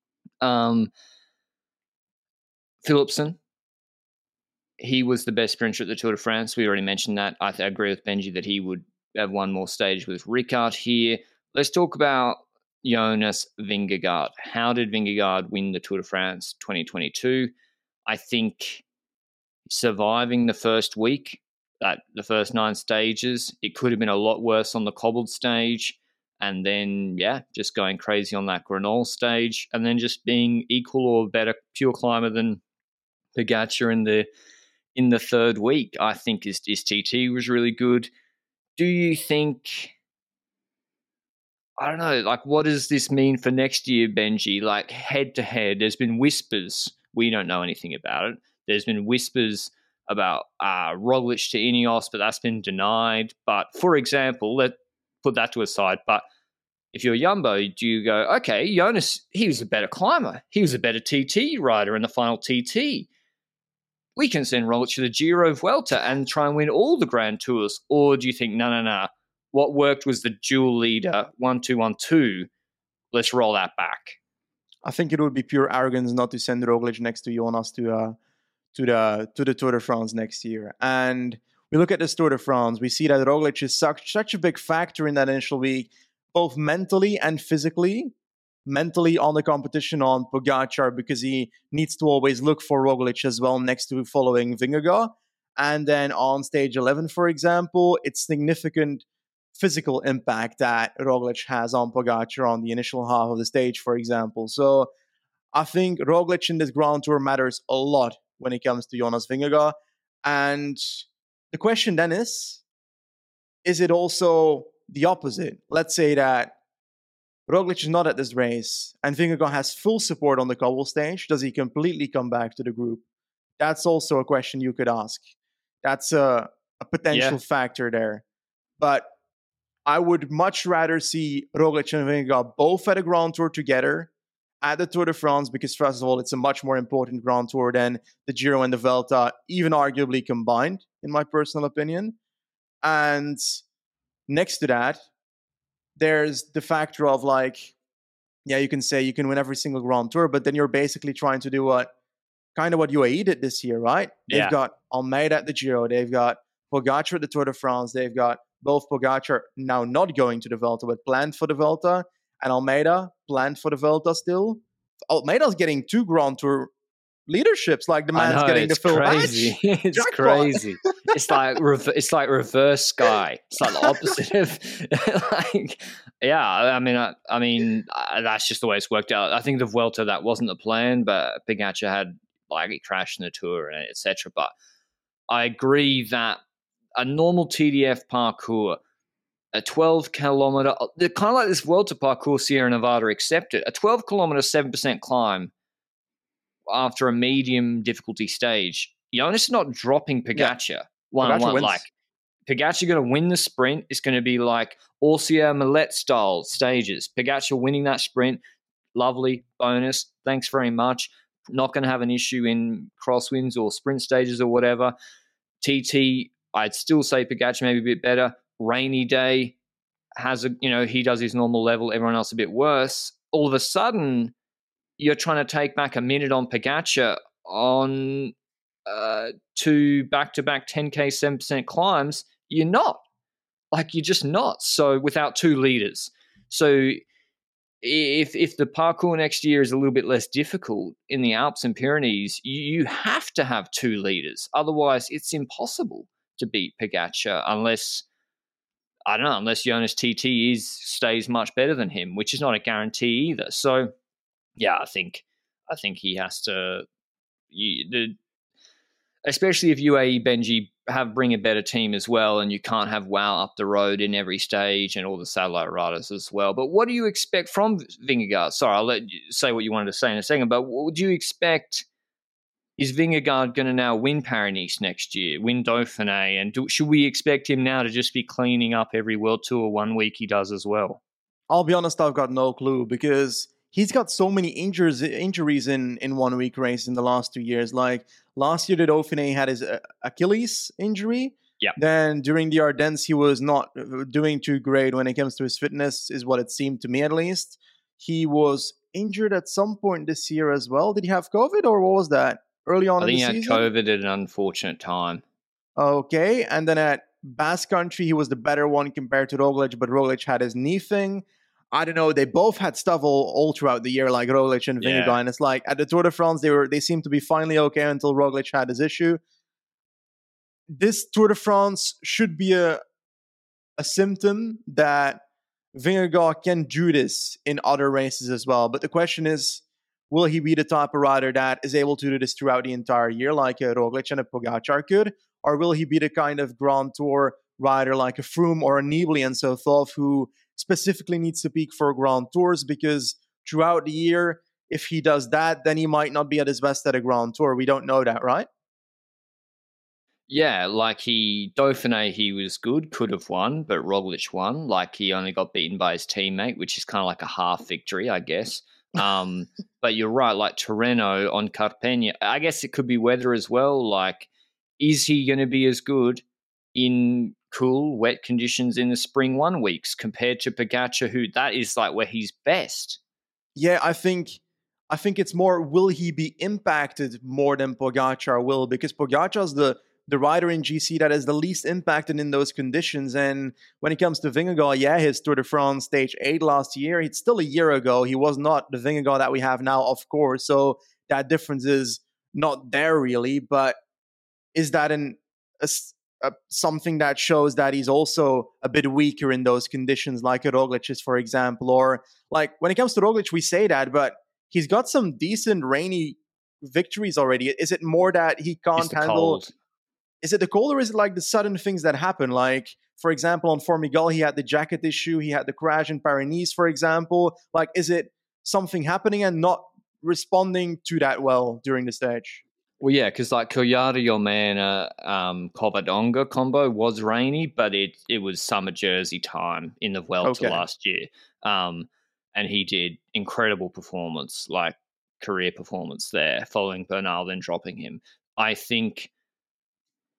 Philipsen. He was the best sprinter at the Tour de France. We already mentioned that. I agree with Benji that he would have one more stage with Ricard here. Let's talk about Jonas Vingegaard. How did Vingegaard win the Tour de France 2022? I think surviving the first week, the first 9 stages, it could have been a lot worse on the cobbled stage. And then, just going crazy on that Grenoble stage. And then just being equal or better pure climber than Pogačar in the third week. I think his TT was really good. Do you think, I don't know, like what does this mean for next year, Benji? Like head to head, there's been whispers. We don't know anything about it. There's been whispers about Roglic to Ineos, but that's been denied. But for example, let's put that to a side. But if you're Jumbo, do you go, okay, Jonas, he was a better climber. He was a better TT rider in the final TT. We can send Roglic to the Giro Vuelta and try and win all the Grand Tours. Or do you think, no. What worked was the dual leader, 1-2-1-2. Let's roll that back. I think it would be pure arrogance not to send Roglic next to Jonas to the Tour de France next year. And we look at this Tour de France, we see that Roglic is such a big factor in that initial week, both mentally and physically. Mentally on the competition on Pogačar because he needs to always look for Roglic as well next to following Vingegaard. And then on stage 11, for example, it's significant physical impact that Roglic has on Pogačar on the initial half of the stage, for example. So I think Roglic in this Grand Tour matters a lot when it comes to Jonas Vingegaard. And the question then is it also the opposite? Let's say that Roglic is not at this race, and Vingegaard has full support on the cobble stage. Does he completely come back to the group? That's also a question you could ask. That's a potential factor there. But I would much rather see Roglic and Vingegaard both at a Grand Tour together at the Tour de France, because first of all, it's a much more important Grand Tour than the Giro and the Vuelta, even arguably combined, in my personal opinion. And next to that, there's the factor of you can say you can win every single Grand Tour, but then you're basically trying to do what UAE did this year, right? They've got Almeida at the Giro, they've got Pogacar at the Tour de France. They've got both Pogacar now not going to the Vuelta, but planned for the Vuelta, and Almeida planned for the Vuelta still. Almeida's getting 2 Grand Tour leaderships, like the I man's know, getting the it's full crazy. badge. It's Jackpot. crazy. It's like reverse Sky. It's like the opposite of like, yeah. I mean, that's just the way it's worked out. I think the Vuelta, that wasn't the plan, but Pogacar had, like, he crashed in the Tour and etc. But I agree that a normal TDF parcours, a 12-kilometer, they're kind of like this Vuelta parcours Sierra Nevada accepted, a 12-kilometer 7% climb after a medium difficulty stage. Jonas is not dropping Pogacar one-on-one. Pogacar Like, wins. Pogacar going to win the sprint. It's going to be like Orsia Millet style stages. Pogacar winning that sprint, lovely, bonus, thanks very much. Not going to have an issue in crosswinds or sprint stages or whatever. TT, I'd still say Pogacar maybe a bit better. Rainy day, he does his normal level, everyone else a bit worse. All of a sudden, you're trying to take back a minute on Pogacar on 2 back-to-back 10K 7% climbs. You're not. Like, you're just not. So without 2 leaders. So if the parcours next year is a little bit less difficult in the Alps and Pyrenees, you have to have 2 leaders. Otherwise, it's impossible to beat Pogacar unless Jonas TT stays much better than him, which is not a guarantee either. So, yeah, I think he has to, especially if UAE Benji bring a better team as well, and you can't have Wow up the road in every stage and all the satellite riders as well. But what do you expect from Vingegaard? Sorry, I'll let you say what you wanted to say in a second. But what would you expect? Is Vingegaard going to now win Paris next year, win Dauphiné, and should we expect him now to just be cleaning up every World Tour 1 week he does as well? I'll be honest, I've got no clue because he's got so many injuries in 1 week race in the last 2 years. Like last year, the Dauphiné had his Achilles injury. Yeah. Then during the Ardennes, he was not doing too great when it comes to his fitness, is what it seemed to me at least. He was injured at some point this year as well. Did he have COVID or what was that? Early on in the season? I think he had COVID at an unfortunate time. Okay, and then at Basque Country, he was the better one compared to Roglic, but Roglic had his knee thing. I don't know. They both had stuff all throughout the year, like Roglic and Vingegaard. Yeah. And it's like at the Tour de France, they seemed to be finally okay until Roglic had his issue. This Tour de France should be a symptom that Vingegaard can do this in other races as well. But the question is, will he be the type of rider that is able to do this throughout the entire year, like a Roglic and a Pogacar could? Or will he be the kind of Grand Tour rider like a Froome or a Nibali and so forth, who specifically needs to peak for Grand Tours? Because throughout the year, if he does that, then he might not be at his best at a Grand Tour. We don't know that, right? Yeah, like Dauphiné, he was good, could have won, but Roglic won. Like, he only got beaten by his teammate, which is kind of like a half victory, I guess. But you're right, like Tirreno on Carpegna, I guess it could be weather as well. Like, is he going to be as good in cool, wet conditions in the spring 1 weeks compared to Pogacar, who that is like where he's best? Yeah, I think it's more, will he be impacted more than Pogacar will? Because Pogacar's the rider in GC that is the least impacted in those conditions. And when it comes to Vingegaard, yeah, his Tour de France stage 8 last year, it's still a year ago. He was not the Vingegaard that we have now, of course. So that difference is not there really. But is that something that shows that he's also a bit weaker in those conditions, like a Roglic is, for example? Or like when it comes to Roglic, we say that, but he's got some decent rainy victories already. Is it more that he can't handle... Cold. Is it the cold or is it like the sudden things that happen? Like, for example, on Formigal, he had the jacket issue. He had the crash in Paris, for example. Like, is it something happening and not responding to that well during the stage? Well, yeah, because like Collado Yomana Covadonga combo was rainy, but it was summer Jersey time in the Vuelta last year. And he did incredible performance, like career performance there, following Bernal, then dropping him. I think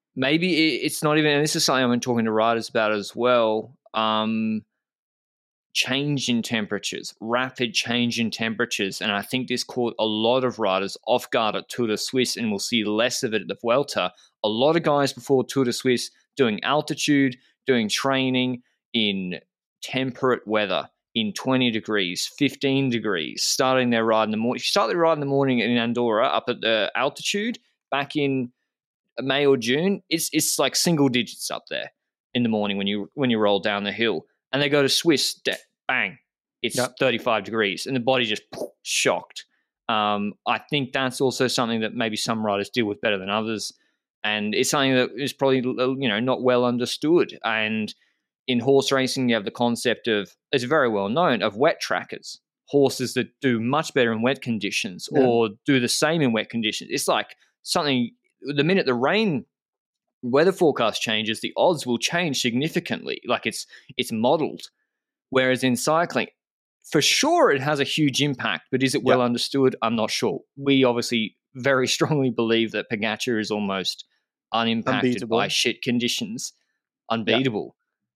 maybe it's not even, and this is something I've been talking to riders about as well, change in temperatures, rapid change in temperatures. And I think this caught a lot of riders off guard at Tour de Suisse, and we'll see less of it at the Vuelta. A lot of guys before Tour de Suisse doing altitude, doing training in temperate weather, in 20 degrees, 15 degrees, starting their ride in the morning. If you start their ride in the morning in Andorra up at the altitude back in May or June, it's like single digits up there in the morning when you roll down the hill. And they go to Swiss, bang, it's 35 degrees, and the body just shocked. I think that's also something that maybe some riders deal with better than others, and it's something that is probably not well understood. And in horse racing, you have the concept of, it's very well known, of wet trackers, horses that do much better in wet conditions or do the same in wet conditions. It's like something, the minute the rain weather forecast changes, the odds will change significantly. Like it's modeled. Whereas in cycling, for sure it has a huge impact, but is it well understood? I'm not sure. We obviously very strongly believe that Pogačar is almost unimpacted by shit conditions. Unbeatable.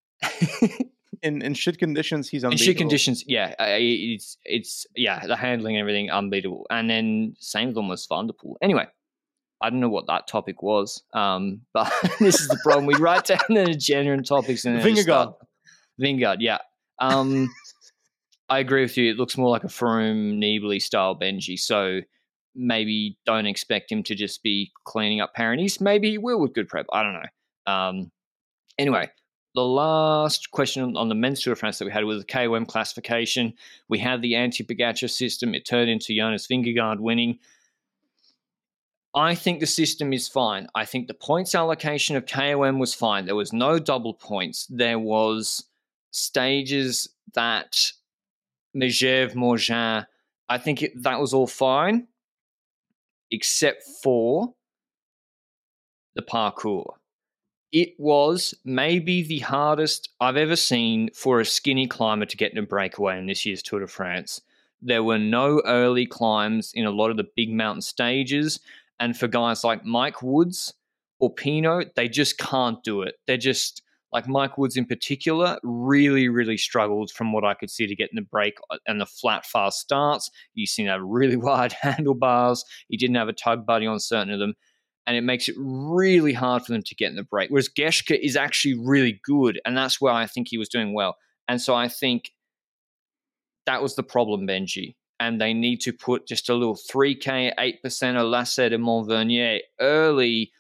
In shit conditions, he's unbeatable. In shit conditions, it's the handling and everything, unbeatable. And then same with almost Van der Poel. Anyway, I don't know what that topic was, but this is the problem. We write down the agenda and topics and then Vingegaard, yeah. I agree with you. It looks more like a Froome, Nibali style Benji. So maybe don't expect him to just be cleaning up Pyrenees. Maybe he will with good prep. I don't know. Anyway, the last question on the men's Tour de France that we had was the KOM classification. We had the anti-Pogačar system. It turned into Jonas Vingegaard winning. I think the system is fine. I think the points allocation of KOM was fine. There was no double points. There was stages that Megève, Morgin, I think that was all fine, except for the parcours. It was maybe the hardest I've ever seen for a skinny climber to get in a breakaway in this year's Tour de France. There were no early climbs in a lot of the big mountain stages. And for guys like Mike Woods or Pinot, they just can't do it. They're just, like Mike Woods in particular, really, really struggled from what I could see to get in the break and the flat, fast starts. You seem to have really wide handlebars. He didn't have a tug buddy on certain of them. And it makes it really hard for them to get in the break. Whereas Geschke is actually really good, and that's where I think he was doing well. And so I think that was the problem, Benji. And they need to put just a little 3K, 8% of Lacet de Montvernier early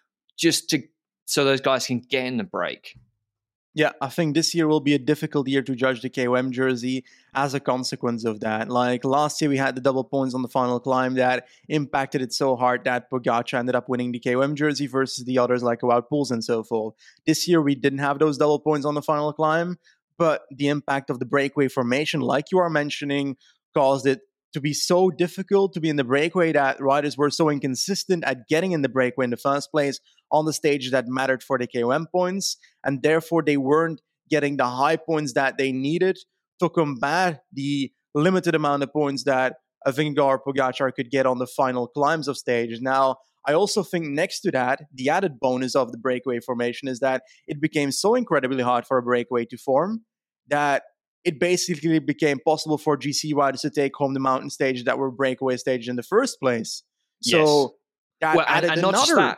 so those guys can get in the break. Yeah, I think this year will be a difficult year to judge the KOM jersey as a consequence of that. Like last year, we had the double points on the final climb that impacted it so hard that Pogačar ended up winning the KOM jersey versus the others like Wout Poels and so forth. This year, we didn't have those double points on the final climb, but the impact of the breakaway formation, like you are mentioning, caused it to be so difficult to be in the breakaway that riders were so inconsistent at getting in the breakaway in the first place on the stages that mattered for the KOM points, and therefore they weren't getting the high points that they needed to combat the limited amount of points that a Vingegaard Pogačar could get on the final climbs of stages. Now, I also think next to that, the added bonus of the breakaway formation is that it became so incredibly hard for a breakaway to form that it basically became possible for GC riders to take home the mountain stages that were breakaway stages in the first place. So that added and not just that,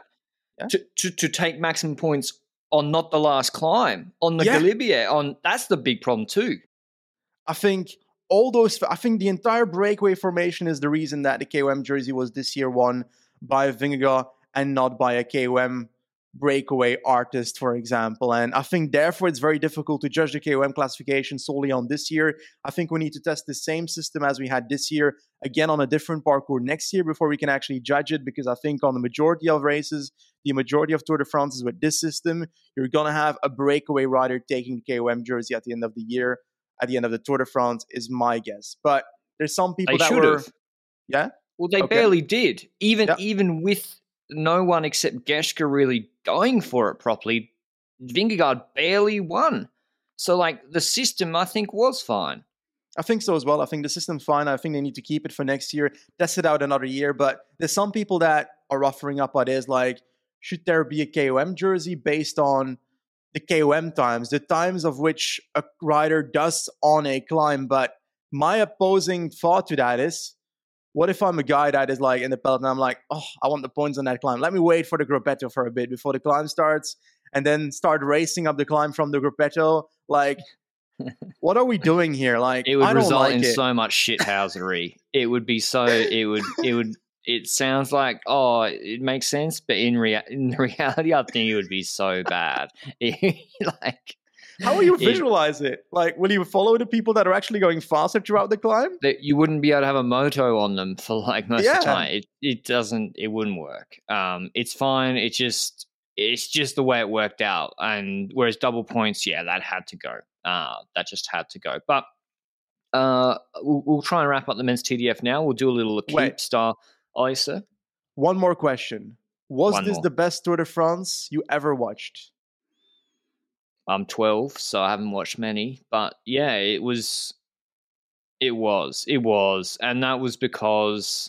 to take maximum points on not the last climb, on the Galibier, that's the big problem too. I think the entire breakaway formation is the reason that the KOM jersey was this year won by Vingegaard and not by a KOM breakaway artist, for example. And I think therefore it's very difficult to judge the KOM classification solely on this year. I think we need to test the same system as we had this year, again on a different parcours next year before we can actually judge it, because I think on the majority of races, the majority of Tour de France with this system, you're going to have a breakaway rider taking the KOM jersey at the end of the year, at the end of the Tour de France is my guess. But there's some people that were... Yeah? Well, they barely did. Even with no one except Geschke really going for it properly, Vingegaard barely won. So, the system, I think, was fine. I think so as well. I think the system's fine. I think they need to keep it for next year, test it out another year. But there's some people that are offering up ideas like, should there be a KOM jersey based on the KOM times, the times of which a rider does on a climb. But my opposing thought to that is, what if I'm a guy that is like in the peloton, I'm like, oh, I want the points on that climb. Let me wait for the gruppetto for a bit before the climb starts and then start racing up the climb from the gruppetto. Like, what are we doing here? Like, it would I don't result like in it. so much shithousery. It would be so. It sounds like, oh, it makes sense, but in reality, I think it would be so bad. Like, how will you visualize it? Like, will you follow the people that are actually going faster throughout the climb? That you wouldn't be able to have a moto on them for like most of the Yeah. time. It wouldn't work. It's fine. It's just the way it worked out. And whereas double points, yeah, that had to go. That just had to go. But we'll try and wrap up the men's TDF now. We'll do a little keep style. Oh, sir. One more question. Was this the best Tour de France you ever watched? I'm 12, so I haven't watched many. But yeah, it was. And that was because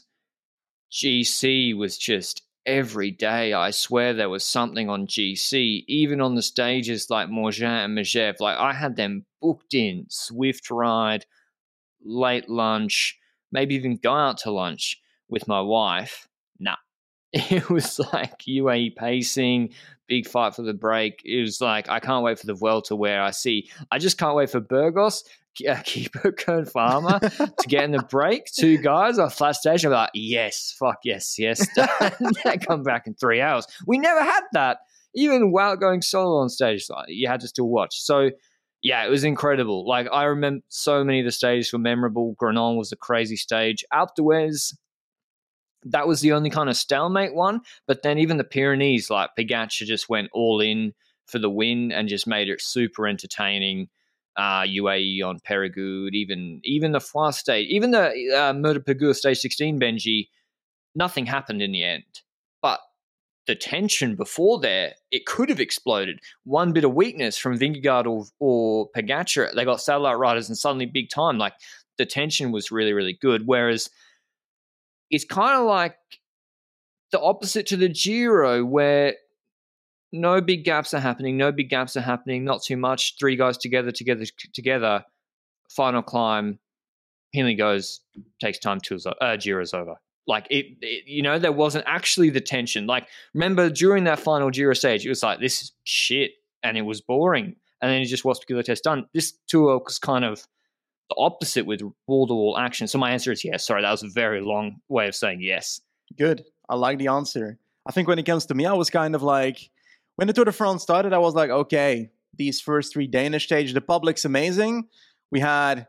GC was just every day. I swear there was something on GC, even on the stages like Morgin and Megève. Like, I had them booked in, Swift ride, late lunch, maybe even go out to lunch with my wife. Nah. It was like UAE pacing, big fight for the break. It was like, I can't wait for the Vuelta where I just can't wait for Burgos, Keeper, Kern Farmer to get in the break. Two guys on flat stage. I'm like, yes, fuck yes. They come back in 3 hours. We never had that. Even while going solo on stage, you had to still watch. So, yeah, it was incredible. Like, I remember so many of the stages were memorable. Granon was a crazy stage. Alpe d'Huez, that was the only kind of stalemate one. But then even the Pyrenees, like Pogačar just went all in for the win and just made it super entertaining. UAE on Périgueux, even the Foix stage, even the Mur de Pégur stage 16, Benji, nothing happened in the end. But the tension before there, it could have exploded. One bit of weakness from Vingegaard or Pogačar, they got satellite riders and suddenly big time. Like, the tension was really, really good. Whereas it's kind of like the opposite to the Giro, where no big gaps are happening, not too much. Three guys together, final climb, Hindley goes, takes time, Giro's over. Like, it, there wasn't actually the tension. Like, remember during that final Giro stage, it was like, this is shit, and it was boring. And then it just was particular test done. This tour was kind of the opposite with wall-to-wall action. So my answer is yes. Sorry, that was a very long way of saying yes. Good. I like the answer. I think when it comes to me, I was kind of like, when the Tour de France started, I was like, okay, these first three Danish stages, the public's amazing. We had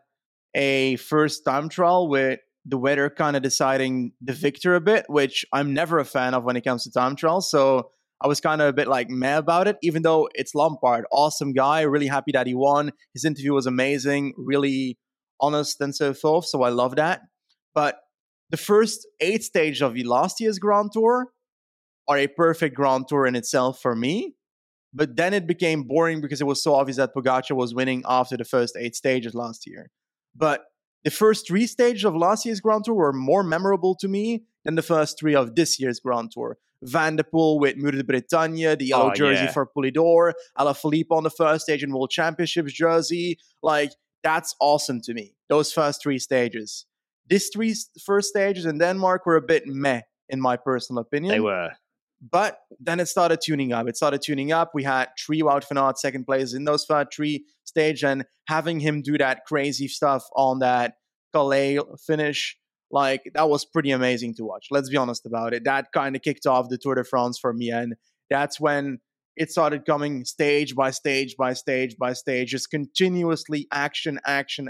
a first time trial with the weather kind of deciding the victor a bit, which I'm never a fan of when it comes to time trials. So I was kind of a bit like meh about it, even though it's Lampard. Awesome guy. Really happy that he won. His interview was amazing, really honest and so forth. So I love that. But the first 8 stages of the last year's Grand Tour are a perfect Grand Tour in itself for me. But then it became boring because it was so obvious that Pogačar was winning after the first 8 stages last year. But the first 3 stages of last year's Grand Tour were more memorable to me than the first 3 of this year's Grand Tour. Van der Poel with Mur de Bretagne, the yellow jersey for Polidor, Alaphilippe on the first stage in World Championships jersey. Like, that's awesome to me, those first 3 stages. These 3 first stages in Denmark were a bit meh, in my personal opinion. They were. But then it started tuning up. We had 3 Wout van Aert second place in those first 3 stages, and having him do that crazy stuff on that Calais finish, like, that was pretty amazing to watch. Let's be honest about it. That kind of kicked off the Tour de France for me, and that's when it started coming stage by stage by stage by stage, just continuously action. And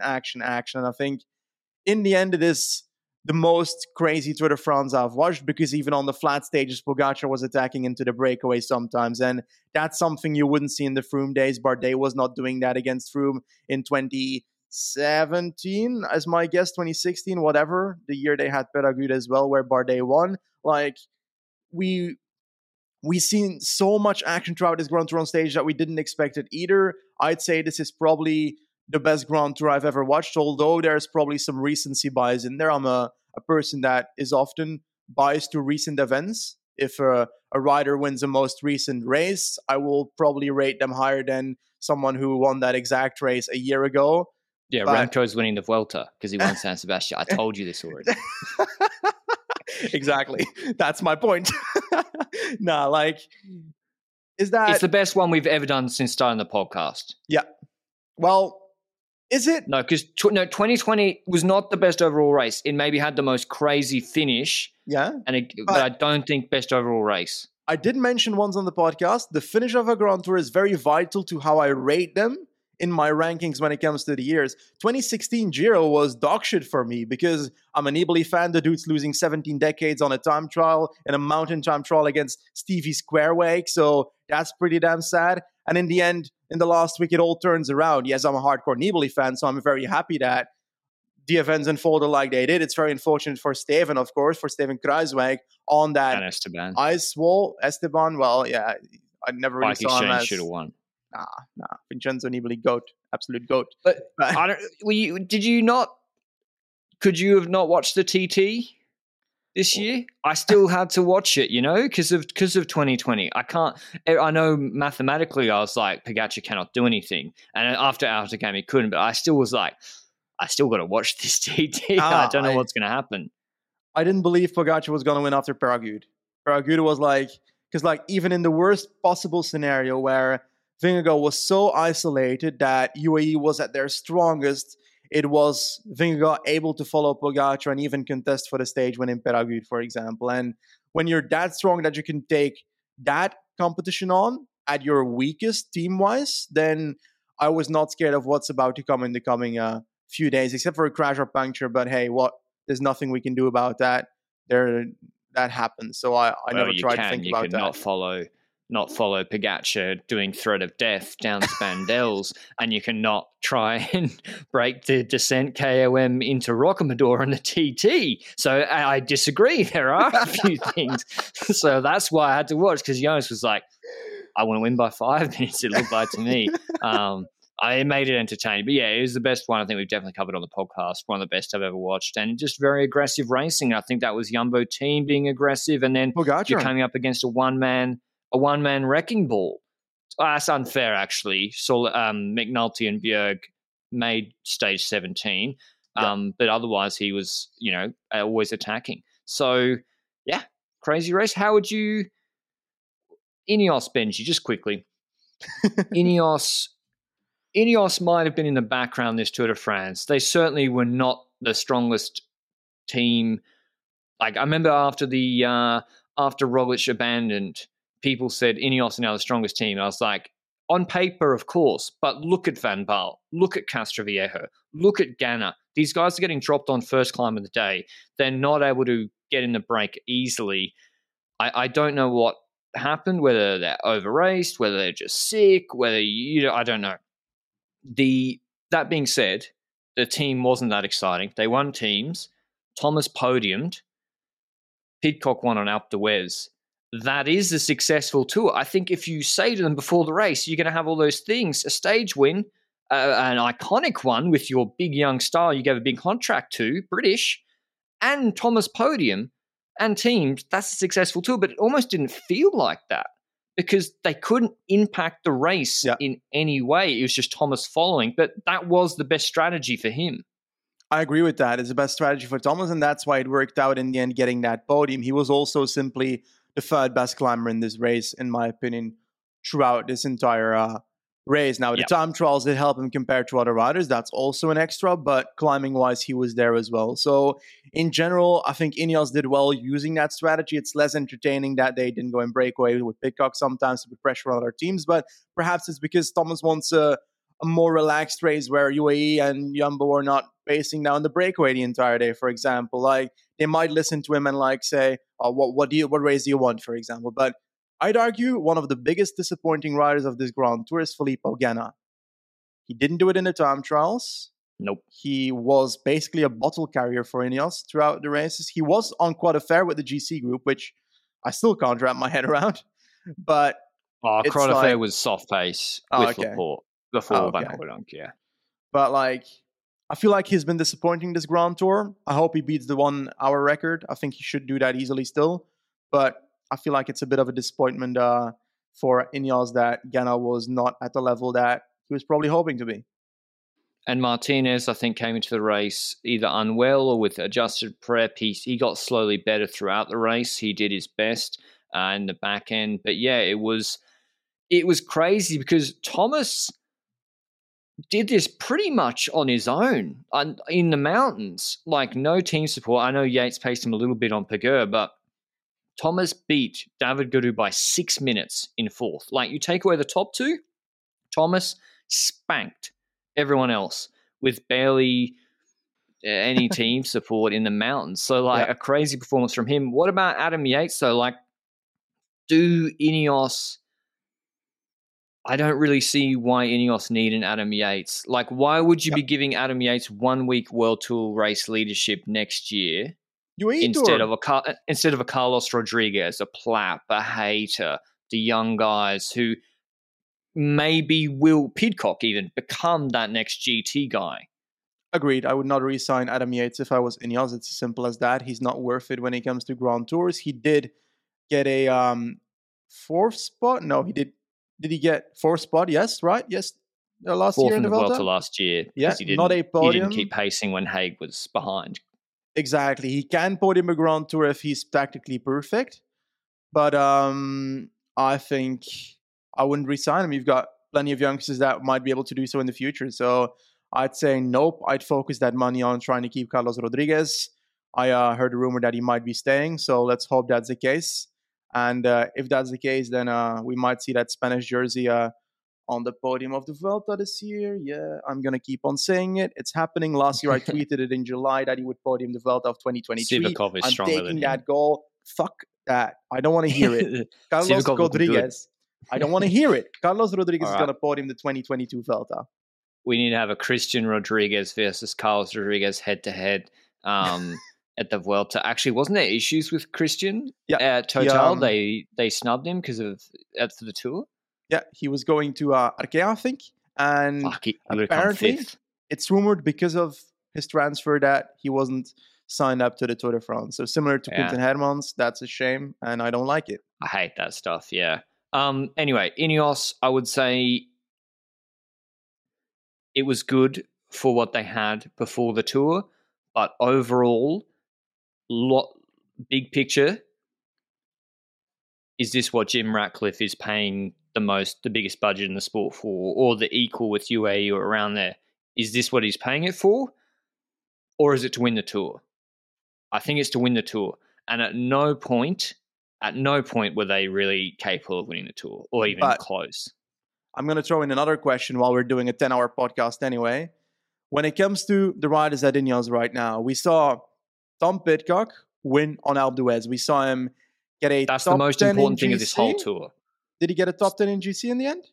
I think in the end, it is the most crazy Tour de France I've watched, because even on the flat stages, Pogačar was attacking into the breakaway sometimes. And that's something you wouldn't see in the Froome days. Bardet was not doing that against Froome in 2017, as my guess, 2016, whatever, the year they had Peragude as well, where Bardet won. Like, we seen so much action throughout this Grand Tour on stage that we didn't expect it either. I'd say this is probably the best Grand Tour I've ever watched, although there's probably some recency bias in there. I'm a person that is often biased to recent events, If a rider wins the most recent race, I will probably rate them higher than someone who won that exact race a year ago. Yeah, But Remco's winning the Vuelta because he won San Sebastian. I told you this already. Exactly. That's my point. Nah, like, is that... It's the best one we've ever done since starting the podcast. Yeah. Well, is it? No, because 2020 was not the best overall race. It maybe had the most crazy finish. Yeah. But I don't think best overall race. I did mention once on the podcast, the finish of a Grand Tour is very vital to how I rate them in my rankings when it comes to the years. 2016 Giro was dog shit for me because I'm an Nibali fan. The dude's losing 17 decades on a time trial and a mountain time trial against Stevie Squarewake. So that's pretty damn sad. And in the end, in the last week, it all turns around. Yes, I'm a hardcore Nibali fan, so I'm very happy that the events unfolded like they did. It's very unfortunate for Steven, of course, for Steven Kruijswijk on that ice wall. Esteban, well, yeah, I never really saw him as... should have won. Nah. Vincenzo Nibali, GOAT. Absolute GOAT. But could you have not watched the TT this year? I still had to watch it, because of 2020. I know mathematically I was like, Pogačar cannot do anything. And after game he couldn't, but I still was like, I still got to watch this TT. I don't know what's going to happen. I didn't believe Pogačar was going to win after Paragude. Paragude was like, because like even in the worst possible scenario where Vingegaard was so isolated that UAE was at their strongest, it was Vingegaard able to follow Pogačar and even contest for the stage win in Paragude, for example. And when you're that strong that you can take that competition on at your weakest team-wise, then I was not scared of what's about to come in the coming few days, except for a crash or puncture. But hey, there's nothing we can do about that. That happens. So I never tried to think about that. Not follow Pogačar doing threat of death down Spandels, and you cannot try and break the descent KOM into Rocamadour and the TT. So I disagree. There are a few things. So that's why I had to watch, because Jonas was like, I want to win by 5 minutes, it looked like to me. I made it entertaining. But yeah, it was the best one I think we've definitely covered on the podcast. One of the best I've ever watched. And just very aggressive racing. I think that was Jumbo team being aggressive. And then you're coming up against a one-man wrecking ball. That's unfair, actually. So McNulty and Bjerg made stage 17. But otherwise he was, always attacking. So, yeah, crazy race. How would you... Ineos, Benji, just quickly. Ineos might have been in the background this Tour de France. They certainly were not the strongest team. Like I remember after Roglic abandoned, people said Ineos are now the strongest team. I was like, on paper, of course, but look at Van Baal, look at Castroviejo, look at Ganna. These guys are getting dropped on first climb of the day. They're not able to get in the break easily. I don't know what happened, whether they're over-raced, whether they're just sick, whether I don't know. That being said, the team wasn't that exciting. They won teams. Thomas podiumed. Pidcock won on Alpe d'Huez. That is a successful tour. I think if you say to them before the race, you're going to have all those things, a stage win, an iconic one with your big young star you gave a big contract to, British, and Thomas podium and teams, that's a successful tour. But it almost didn't feel like that because they couldn't impact the race in any way. It was just Thomas following. But that was the best strategy for him. I agree with that. It's the best strategy for Thomas, and that's why it worked out in the end, getting that podium. He was also simply the third best climber in this race, in my opinion, throughout this entire race. Now, the time trials did help him compared to other riders. That's also an extra, but climbing-wise, he was there as well. So, in general, I think Ineos did well using that strategy. It's less entertaining that they didn't go and breakaway with Pidcock sometimes to put pressure on other teams, but perhaps it's because Thomas wants a more relaxed race where UAE and Jumbo are not pacing down the breakaway the entire day, for example. Like, they might listen to him and say, what race do you want, for example? But I'd argue one of the biggest disappointing riders of this Grand Tour is Filippo Ganna. He didn't do it in the time trials. Nope. He was basically a bottle carrier for Ineos throughout the races. He was on quite a fair with the GC group, which I still can't wrap my head around. But Croix de Fer was soft pace with Laporte before Van Hooydonk, yeah. But I feel like he's been disappointing this Grand Tour. I hope he beats the 1 hour record. I think he should do that easily still. But I feel like it's a bit of a disappointment for Ineos that Ganna was not at the level that he was probably hoping to be. And Martinez, I think, came into the race either unwell or with adjusted prep. He got slowly better throughout the race. He did his best in the back end. But yeah, it was crazy because Thomas did this pretty much on his own in the mountains. Like, no team support. I know Yates paced him a little bit on Pagure, but Thomas beat David Gaudu by 6 minutes in fourth. Like, you take away the top two, Thomas spanked everyone else with barely any team support in the mountains. So, like, a crazy performance from him. What about Adam Yates, though? Like, do Ineos... I don't really see why Ineos need an Adam Yates. Like, why would you be giving Adam Yates 1 week World Tour race leadership next year instead of a Carlos Rodriguez, a Plapp, a Hayter, the young guys who maybe will Pidcock even become that next GT guy? Agreed. I would not re-sign Adam Yates if I was Ineos. It's as simple as that. He's not worth it when it comes to Grand Tours. He did get a fourth spot. No, he did. Did he get fourth spot? Yes, right? Yes, last Fourth year in the Vuelta last year. Yeah, not a podium. He didn't keep pacing when Haig was behind. Exactly. He can podium a Grand Tour if he's tactically perfect. But I think I wouldn't resign him. You've got plenty of youngsters that might be able to do so in the future. So I'd say nope. I'd focus that money on trying to keep Carlos Rodriguez. I heard a rumor that he might be staying. So let's hope that's the case. And if that's the case, then we might see that Spanish jersey on the podium of the Vuelta this year. Yeah, I'm going to keep on saying it. It's happening. Last year, I tweeted it in July that he would podium the Vuelta of 2023. Sivakov is I'm stronger taking than that him. goal. Fuck that. I don't want to hear it. Carlos Rodriguez. I don't want to hear it. Carlos Rodriguez is going to podium the 2022 Vuelta. We need to have a Christian Rodriguez versus Carlos Rodriguez head-to-head. At the Vuelta. Actually, wasn't there issues with Christian at Total? They snubbed him because of for the Tour? Yeah, he was going to Arkea, I think. And he apparently, it's rumored because of his transfer that he wasn't signed up to the Tour de France. So similar to Quinten Hermans, that's a shame, and I don't like it. I hate that stuff, yeah. Anyway, Ineos, I would say it was good for what they had before the Tour, but overall... big picture, is this what Jim Ratcliffe is paying the biggest budget in the sport for, or the equal with UAE or around there? Is this what he's paying it for, or is it to win the Tour? I think it's to win the Tour, and at no point were they really capable of winning the Tour, or even close. I'm going to throw in another question while we're doing a 10-hour podcast anyway. When it comes to the riders at Ineos right now, we saw Tom Pidcock win on Alpe d'Huez. We saw him get a That's top the most 10 important thing in of this whole tour. Did he get a top 10 in GC in the end?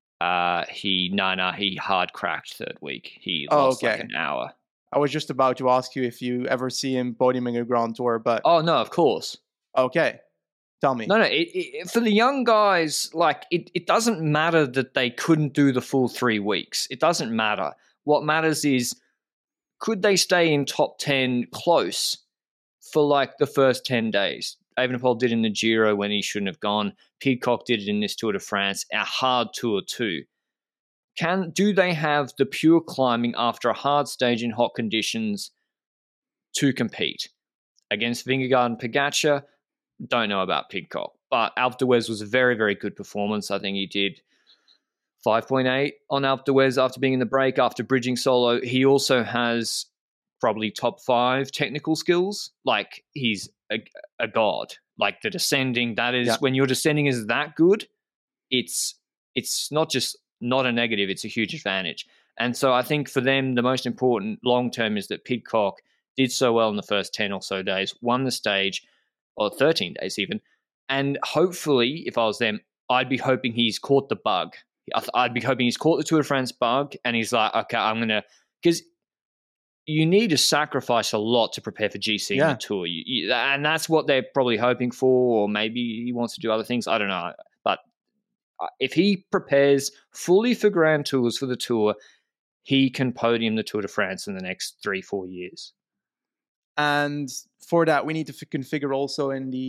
He hard cracked third week. He lost like an hour. I was just about to ask you if you ever see him podiuming a Grand Tour, but... Oh, no, of course. Okay. Tell me. No, for the young guys, like, it doesn't matter that they couldn't do the full 3 weeks. It doesn't matter. What matters is, could they stay in top 10 close for like the first 10 days? Evenepoel did in the Giro when he shouldn't have gone. Pidcock did it in this Tour de France, a hard tour too. Do they have the pure climbing after a hard stage in hot conditions to compete? Against Vingegaard and Pogačar, don't know about Pidcock. But Alpe d'Huez was a very, very good performance. I think he did 5.8 on Alpe d'Huez after being in the break, after bridging solo. He also has probably top 5 technical skills. Like, he's a god. Like, the descending, that is, when your descending is that good, it's not just not a negative, it's a huge advantage. And so I think for them, the most important long-term is that Pidcock did so well in the first 10 or so days, won the stage, or 13 days even. And hopefully, if I was them, I'd be hoping he's caught the bug. I'd be hoping he's caught the Tour de France bug and he's like, okay, I'm going to... Because you need to sacrifice a lot to prepare for GC in the Tour. And that's what they're probably hoping for, or maybe he wants to do other things. I don't know. But if he prepares fully for Grand Tours for the Tour, he can podium the Tour de France in the next 3-4 years. And for that, we need to configure also in the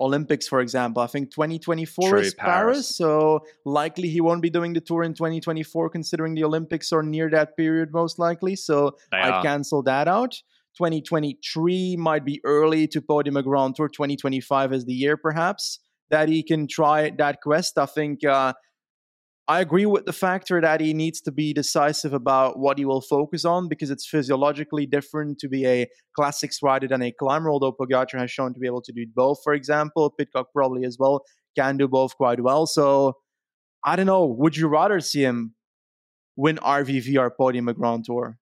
Olympics, for example. I think 2024 True, is Paris, so likely he won't be doing the tour in 2024, considering the Olympics are near that period, most likely. So I'd cancel that out. 2023 might be early to podium a Grand Tour. 2025 is the year, perhaps, that he can try that quest. I think I agree with the factor that he needs to be decisive about what he will focus on, because it's physiologically different to be a classics rider than a climber, although Pogacar has shown to be able to do both, for example. Pidcock probably as well can do both quite well. So I don't know. Would you rather see him win RVV or podium a Grand Tour?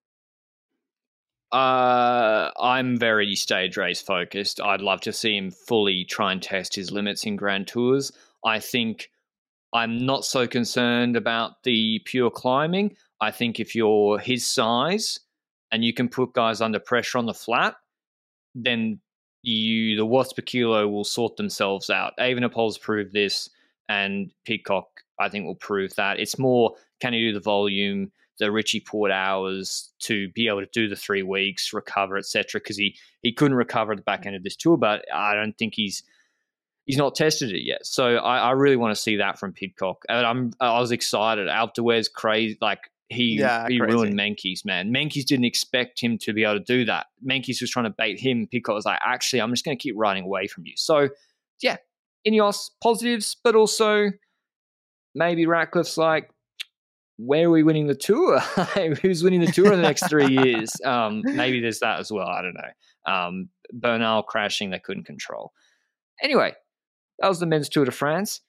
I'm very stage race focused. I'd love to see him fully try and test his limits in Grand Tours. I think I'm not so concerned about the pure climbing. I think if you're his size and you can put guys under pressure on the flat, then the watts per kilo will sort themselves out. Evenepoel's proved this, and Pidcock, I think, will prove that. It's more, can he do the volume, the Richie Port hours to be able to do the 3 weeks, recover, etc. Because he couldn't recover at the back end of this tour, but I don't think he's not tested it yet. So I really want to see that from Pidcock. And I was excited. Alpe d'Huez crazy. Like, he ruined Menkes, man. Menkes didn't expect him to be able to do that. Menkes was trying to bait him. Pidcock was like, actually, I'm just going to keep riding away from you. So, yeah, Ineos, positives, but also maybe Ratcliffe's like, where are we winning the tour? Who's winning the tour in the next 3 years? Maybe there's that as well. I don't know. Bernal crashing, they couldn't control. Anyway, that was the men's Tour de France.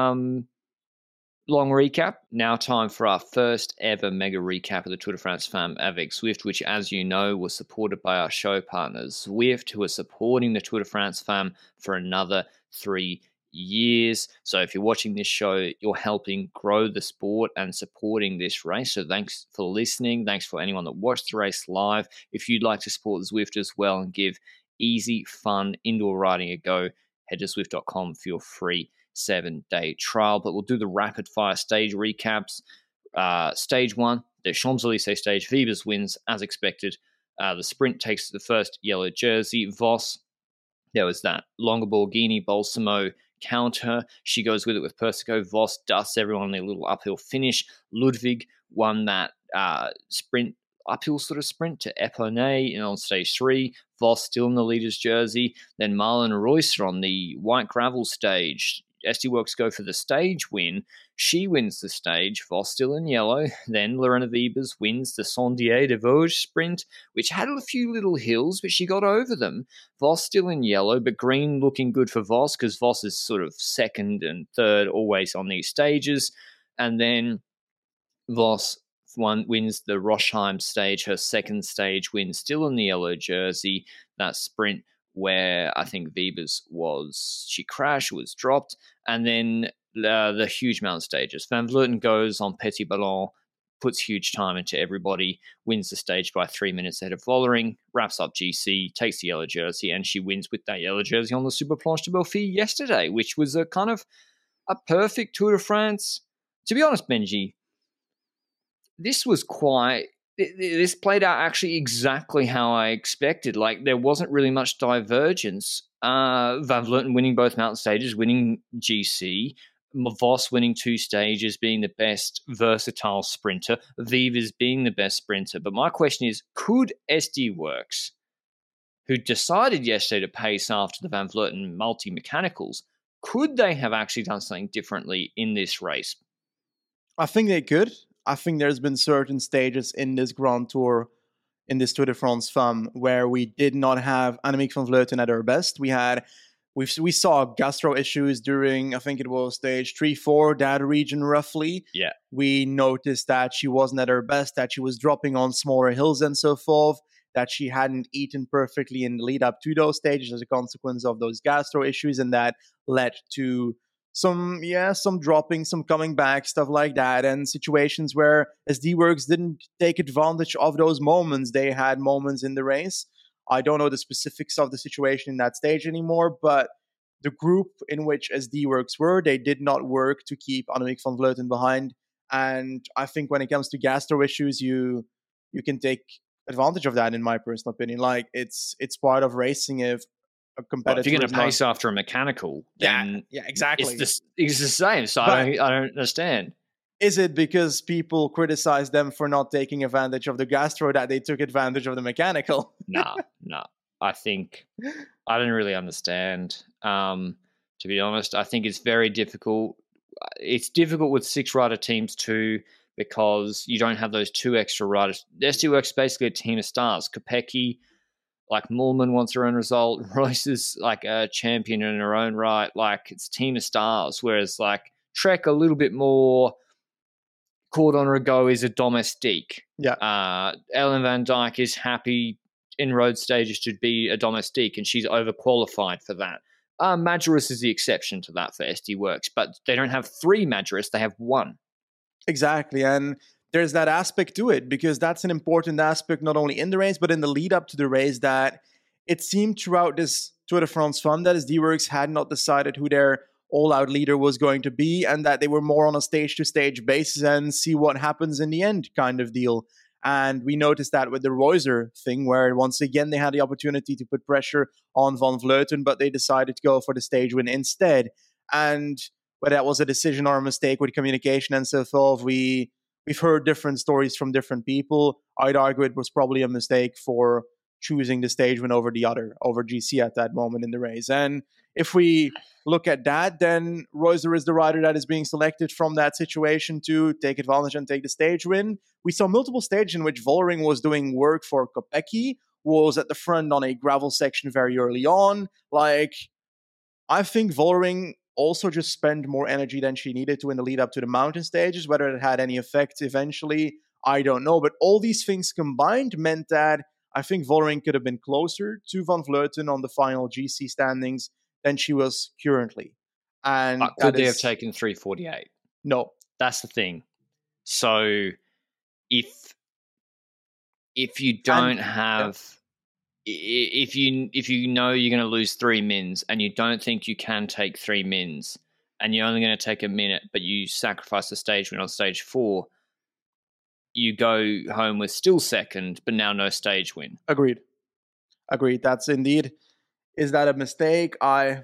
Long recap. Now time for our first ever mega recap of the Tour de France Femme avec Zwift, which, as you know, was supported by our show partners Zwift, who are supporting the Tour de France Femme for another 3 years. So if you're watching this show, you're helping grow the sport and supporting this race. So thanks for listening. Thanks for anyone that watched the race live. If you'd like to support Zwift as well and give easy, fun indoor riding a go, head to Zwift.com for your free 7-day trial. But we'll do the rapid fire stage recaps. Stage 1, the Champs-Élysées stage. Wiebes wins as expected. The sprint takes the first yellow jersey. Vos, there was that Longoborghini Balsamo counter. She goes with it with Persico. Vos dusts everyone on their little uphill finish. Ludwig won that sprint, uphill sort of sprint to Epernay on stage 3. Vos still in the leader's jersey. Then Marlon Reusser on the white gravel stage. SD Works go for the stage win. She wins the stage. Vos still in yellow. Then Lorena Wiebes wins the Sondier de Vosges sprint, which had a few little hills, but she got over them. Vos still in yellow, but green looking good for Vos, because Vos is sort of second and third always on these stages. And then Vos wins the Roschheim stage, her second stage win, still in the yellow jersey. That sprint where I think Wiebes she crashed, was dropped. And then the huge mountain stages. Van Vleuten goes on Petit Ballon, puts huge time into everybody, wins the stage by 3 minutes ahead of Vollering, wraps up GC, takes the yellow jersey, and she wins with that yellow jersey on the Super Planche de Belfi yesterday, which was a kind of a perfect Tour de France. To be honest, Benji, this played out actually exactly how I expected. Like, there wasn't really much divergence. Van Vleuten winning both mountain stages, winning GC, Vos winning 2 stages, being the best versatile sprinter, Wiebes being the best sprinter. But my question is, could SD Works, who decided yesterday to pace after the Van Vleuten multi-mechanicals, could they have actually done something differently in this race? I think they could. I think there's been certain stages in this Grand Tour, in this Tour de France Femme, where we did not have Annemiek van Vleuten at her best. We saw gastro issues during, I think it was stage 3-4, that region roughly. Yeah. We noticed that she wasn't at her best, that she was dropping on smaller hills and so forth, that she hadn't eaten perfectly in the lead up to those stages as a consequence of those gastro issues, and that led to some dropping, some coming back, stuff like that, and situations where SD Works didn't take advantage of those moments. They had moments in the race. I don't know the specifics of the situation in that stage anymore, but the group in which SD Works were, they did not work to keep Annemiek van Vleuten behind. And I think when it comes to gastro issues, you can take advantage of that, in my personal opinion. Like, it's part of racing. If a But competitor. if you're going is to not- pace after a mechanical, then yeah, exactly. it's the same. So I don't understand. Is it because people criticize them for not taking advantage of the gastro that they took advantage of the mechanical? No. I think I don't really understand. To be honest, I think it's very difficult. It's difficult with 6-rider teams too because you don't have those 2 extra riders. SD-Works basically a team of stars. Kopecky, like Moolman wants her own result. Royce is like a champion in her own right. Like it's a team of stars. Whereas like Trek a little bit more caught on her go is a domestique. Yeah. Ellen Van Dyke is happy in road stages to be a domestique, and she's overqualified for that. Majoris is the exception to that for SD-Works, but they don't have 3 Majoris, they have 1. Exactly. And there's that aspect to it, because that's an important aspect not only in the race, but in the lead up to the race, that it seemed throughout this Tour de France fun that SD-Works had not decided who their all-out leader was going to be, and that they were more on a stage-to-stage basis and see what happens in the end kind of deal. And we noticed that with the Reuser thing, where once again they had the opportunity to put pressure on Van Vleuten, but they decided to go for the stage win instead. And whether that was a decision or a mistake with communication and so forth, we've heard different stories from different people. I'd argue it was probably a mistake for choosing the stage win over the other, over GC at that moment in the race. And if we look at that, then Reuser is the rider that is being selected from that situation to take advantage and take the stage win. We saw multiple stages in which Vollering was doing work for Kopecky, was at the front on a gravel section very early on. Like, I think Vollering also just spent more energy than she needed to in the lead up to the mountain stages. Whether it had any effect eventually, I don't know. But all these things combined meant that I think Vollering could have been closer to Van Vleuten on the final GC standings than she was currently. And could they have taken 3:48? No. That's the thing. So if you don't have... If you know you're going to lose 3 mins and you don't think you can take 3 mins and you're only going to take a minute, but you sacrifice the stage win on stage 4, you go home with still second, but now no stage win. Agreed. That's indeed. Is that a mistake? I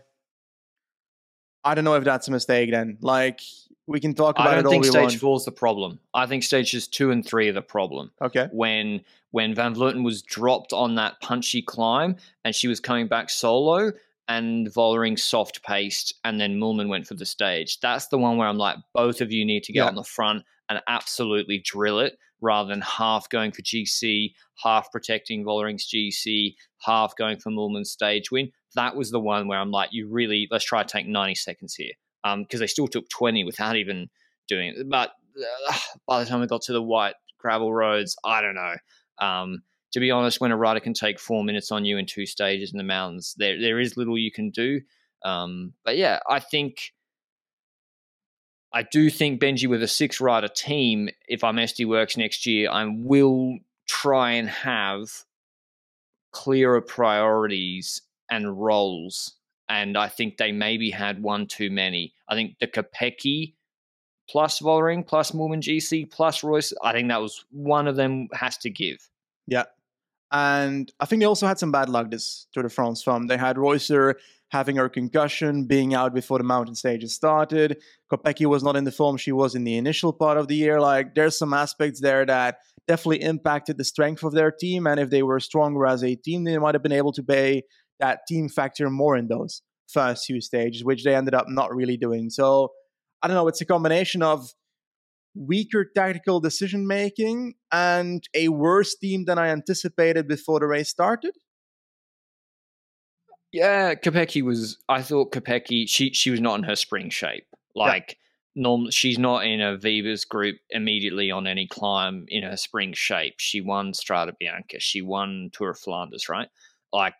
don't know if that's a mistake then. Like, we can talk about it all we want. I don't think stage 4 is the problem. I think stages 2 and 3 are the problem. Okay. When Van Vleuten was dropped on that punchy climb and she was coming back solo and Vollering soft-paced and then Moolman went for the stage. That's the one where I'm like, both of you need to get on the front and absolutely drill it rather than half going for GC, half protecting Vollering's GC, half going for Moolman's stage win. That was the one where I'm like, let's try to take 90 seconds here. Because they still took 20 without even doing it. But by the time we got to the white gravel roads, I don't know. To be honest, when a rider can take 4 minutes on you in 2 stages in the mountains, there is little you can do. But yeah, I do think, Benji, with a 6-rider team, if I'm SD-Works next year, I will try and have clearer priorities and roles. And I think they maybe had one too many. I think the Kopecky plus Vollering plus Moolman GC plus Royce, I think that was one of them has to give. Yeah. And I think they also had some bad luck this Tour de France fun. They had Reuser having her concussion, being out before the mountain stages started. Kopecky was not in the form she was in the initial part of the year. Like, there's some aspects there that definitely impacted the strength of their team. And if they were stronger as a team, they might have been able to pay that team factor more in those first few stages, which they ended up not really doing. So, I don't know, it's a combination of weaker tactical decision making and a worse team than I anticipated before the race started. Yeah, I thought Kopecky, she was not in her spring shape. Like, normally she's not in a Vibers group immediately on any climb in her spring shape. She won Strade Bianche. She won Tour of Flanders, right? Like,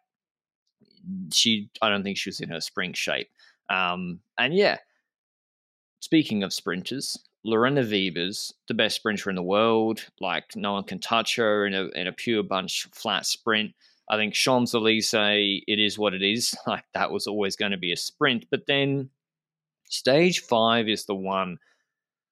I don't think she was in her spring shape. And yeah, speaking of sprinters, Lorena Wiebes, the best sprinter in the world. Like, no one can touch her in a pure bunch flat sprint. I think Champs-Élysées, it is what it is. Like, that was always going to be a sprint. But then stage 5 is the one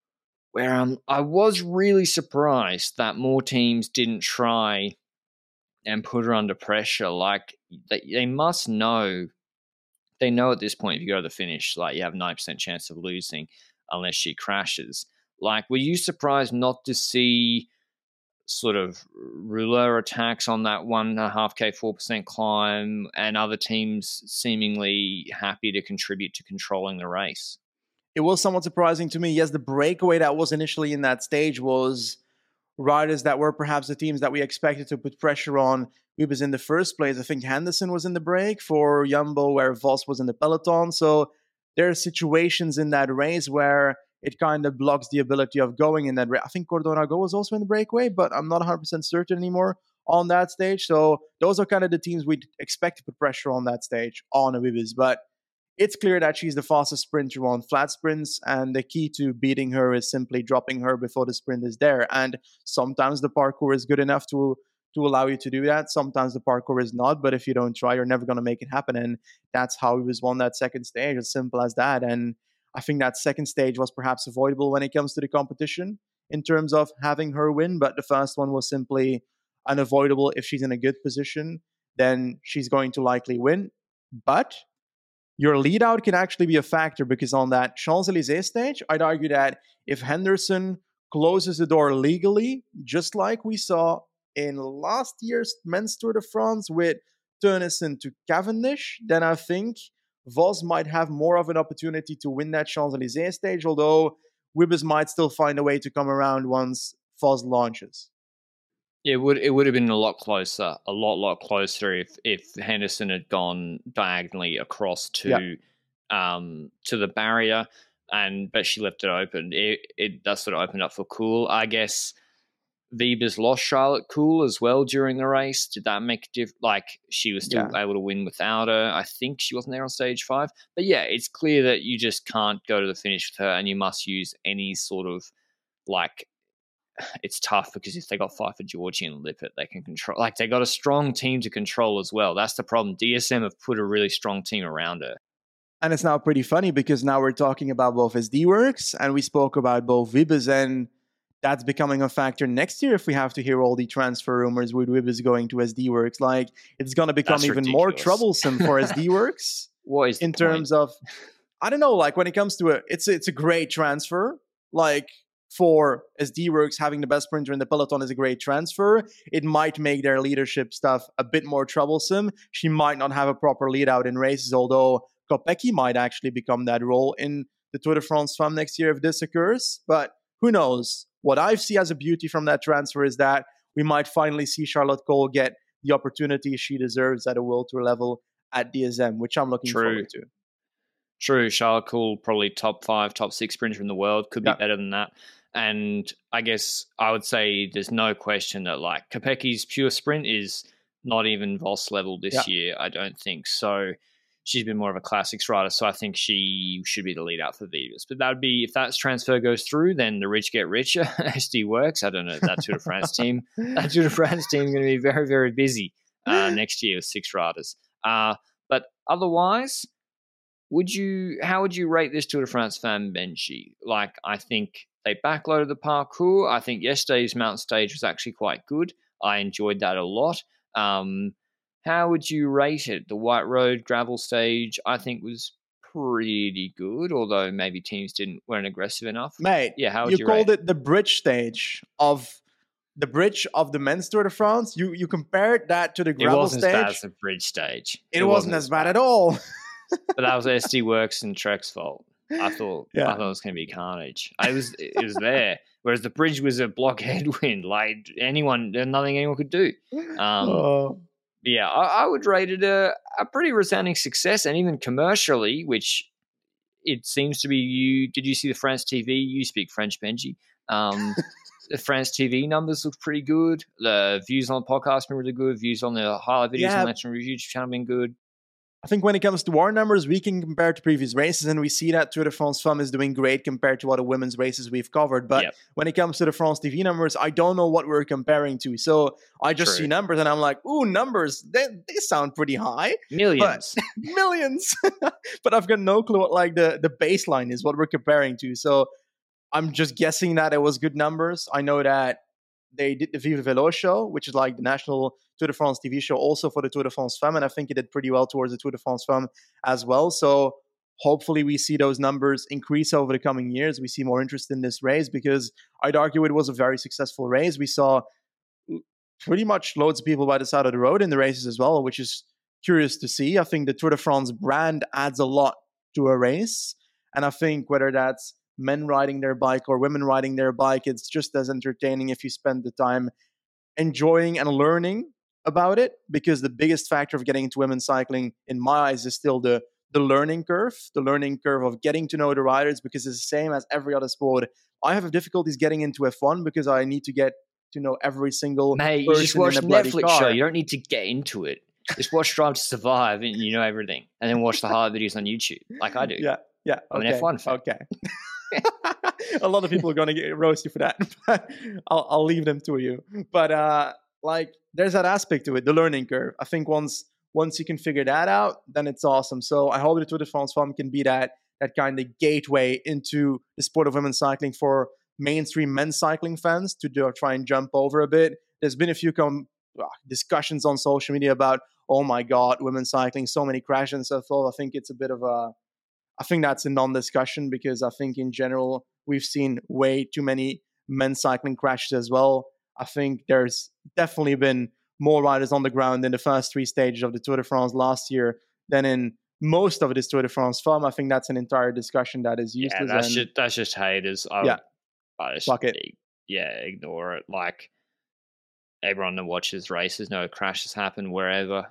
where I was really surprised that more teams didn't try and put her under pressure. Like they must know. They know at this point, if you go to the finish, like you have 9% chance of losing unless she crashes. Like, were you surprised not to see sort of ruler attacks on that 1.5K, 4% climb, and other teams seemingly happy to contribute to controlling the race? It was somewhat surprising to me. Yes, the breakaway that was initially in that stage was riders that were perhaps the teams that we expected to put pressure on. We was in the first place. I think Henderson was in the break for Jumbo, where Vos was in the peloton. So there are situations in that race where it kind of blocks the ability of going in that race. I think Cordon Go was also in the breakaway, but I'm not 100% certain anymore on that stage. So those are kind of the teams we'd expect to put pressure on that stage on Wiebes. But it's clear that she's the fastest sprinter on flat sprints, and the key to beating her is simply dropping her before the sprint is there. And sometimes the parkour is good enough to allow you to do that. Sometimes the parkour is not, but if you don't try, you're never going to make it happen. And that's how he was won that second stage, as simple as that. And I think that second stage was perhaps avoidable when it comes to the competition in terms of having her win, but the first one was simply unavoidable. If she's in a good position, then she's going to likely win. But your lead out can actually be a factor, because on that Champs-Élysées stage, I'd argue that if Henderson closes the door legally, just like we saw in last year's Men's Tour de France with Teunissen to Cavendish, then I think Vos might have more of an opportunity to win that Champs-Élysées stage, although Wiebes might still find a way to come around once Vos launches. It would have been a lot closer if Henderson had gone diagonally across to the barrier, but she left it open. It does sort of opened up for Kuhl. I guess Wiebes lost Charlotte Kuhl as well during the race. Did that make a difference? Like, she was still able to win without her. I think she wasn't there on stage 5. But yeah, it's clear that you just can't go to the finish with her, and you must use any sort of, like, it's tough because if they got Pfeiffer, Georgie, and Lippert, they can control. Like, they got a strong team to control as well. That's the problem. DSM have put a really strong team around her. And it's now pretty funny because now we're talking about both SD Worx, and we spoke about both Wiebes, and that's becoming a factor next year if we have to hear all the transfer rumors with Wiebes going to SD Worx. Like, it's going to become even more troublesome for SD Worx. What is in terms of, I don't know, like when it comes to it's a great transfer. Like, for SD Worx, having the best sprinter in the peloton is a great transfer. It might make their leadership stuff a bit more troublesome. She might not have a proper lead out in races, although Kopecky might actually become that role in the Tour de France Femmes next year if this occurs. But who knows? What I see as a beauty from that transfer is that we might finally see Charlotte Kohl get the opportunity she deserves at a World Tour level at DSM, which I'm looking forward to. True. Charlotte Kohl, probably top 5, top 6 sprinter in the world. Could be better than that. And I guess I would say there's no question that, like, Kopecky's pure sprint is not even Vos level this year, I don't think. So she's been more of a classics rider, so I think she should be the lead out for Wiebes. But that would be, if that transfer goes through, then the rich get richer. SD Worx. I don't know, that Tour de France team. That Tour de France team is going to be very, very busy next year with 6 riders. But otherwise, how would you rate this Tour de France Femmes, Benji? Like, I think they backloaded the parkour. I think yesterday's mountain stage was actually quite good. I enjoyed that a lot. How would you rate it? The White Road gravel stage, I think, was pretty good, although maybe teams weren't aggressive enough. Mate, how would you called it the bridge stage of the Men's Tour de France. You compared that to the gravel stage. It wasn't as bad as the bridge stage. It wasn't as bad at all. But that was SD Worx and Trek's fault. I thought it was going to be carnage. It was there. Whereas the bridge was a block headwind. Like, there's nothing anyone could do. Yeah, I would rate it a pretty resounding success, and even commercially, which it seems to be. Did you see the France TV? You speak French, Benji. The France TV numbers look pretty good. The views on the podcast have been really good. Views on the highlight videos on the YouTube channel have been good. I think when it comes to our numbers, we can compare to previous races, and we see that Tour de France Femmes is doing great compared to other women's races we've covered. But when it comes to the France TV numbers, I don't know what we're comparing to. So I just see numbers, and I'm like, ooh, numbers, they sound pretty high. Millions. Millions. But I've got no clue what, like, the baseline is, what we're comparing to. So I'm just guessing that it was good numbers. I know that they did the Vive Velo show, which is like the national Tour de France TV show, also for the Tour de France Femme, and I think it did pretty well towards the Tour de France Femme as well. So hopefully we see those numbers increase over the coming years. We see more interest in this race because I'd argue it was a very successful race. We saw pretty much loads of people by the side of the road in the races as well, which is curious to see. I think the Tour de France brand adds a lot to a race. And I think whether that's men riding their bike or women riding their bike, it's just as entertaining if you spend the time enjoying and learning about it, because the biggest factor of getting into women's cycling in my eyes is still the learning curve of getting to know the riders, because it's the same as every other sport. I have difficulties getting into F1 because I need to get to know every single Mate, person you just watch in a bloody Netflix car. show. You don't need to get into it. Just watch Drive to Survive and you know everything. And then watch the highlight videos on YouTube, like I do. Yeah. I'm Okay. an F1 fan. Okay. A lot of people are going to roast you for that. But I'll leave them to you. But like, there's that aspect to it, the learning curve. I think once you can figure that out, then it's awesome. So I hope the Tour de France Femme can be that kind of gateway into the sport of women's cycling for mainstream men's cycling fans to try and jump over a bit. There's been a few discussions on social media about, oh my God, women's cycling, so many crashes and so forth. I think it's a bit of I think that's a non-discussion, because I think in general, we've seen way too many men's cycling crashes as well. I think there's definitely been more riders on the ground in the first three stages of the Tour de France last year than in most of this Tour de France Femme. I think that's an entire discussion that is useless. Yeah, that's just haters. Fuck it. Yeah, ignore it. Like, everyone that watches races know crashes happen wherever.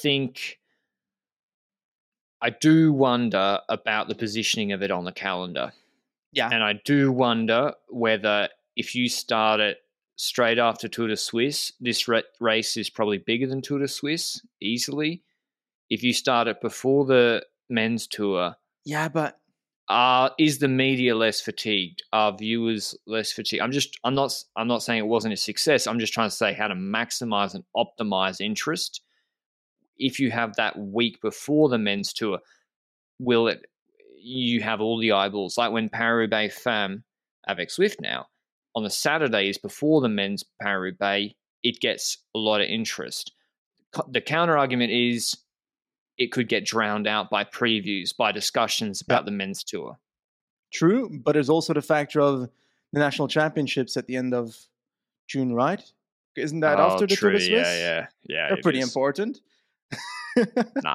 I do wonder about the positioning of it on the calendar. Yeah. And I do wonder whether if you start it straight after Tour de Suisse, this race is probably bigger than Tour de Suisse, easily. If you start it before the men's tour, yeah, but is the media less fatigued? Are viewers less fatigued? I'm not saying it wasn't a success. I'm just trying to say how to maximize and optimize interest. If you have that week before the men's tour, you have all the eyeballs, like when Paris-Roubaix Femme avec Zwift now on the Saturdays before the men's Paris-Roubaix, it gets a lot of interest. The counter argument is it could get drowned out by previews, by discussions about the men's tour. True, but there's also the factor of the national championships at the end of June, right? Isn't that after the Tour de Suisse? Yeah. They're pretty important. Nah.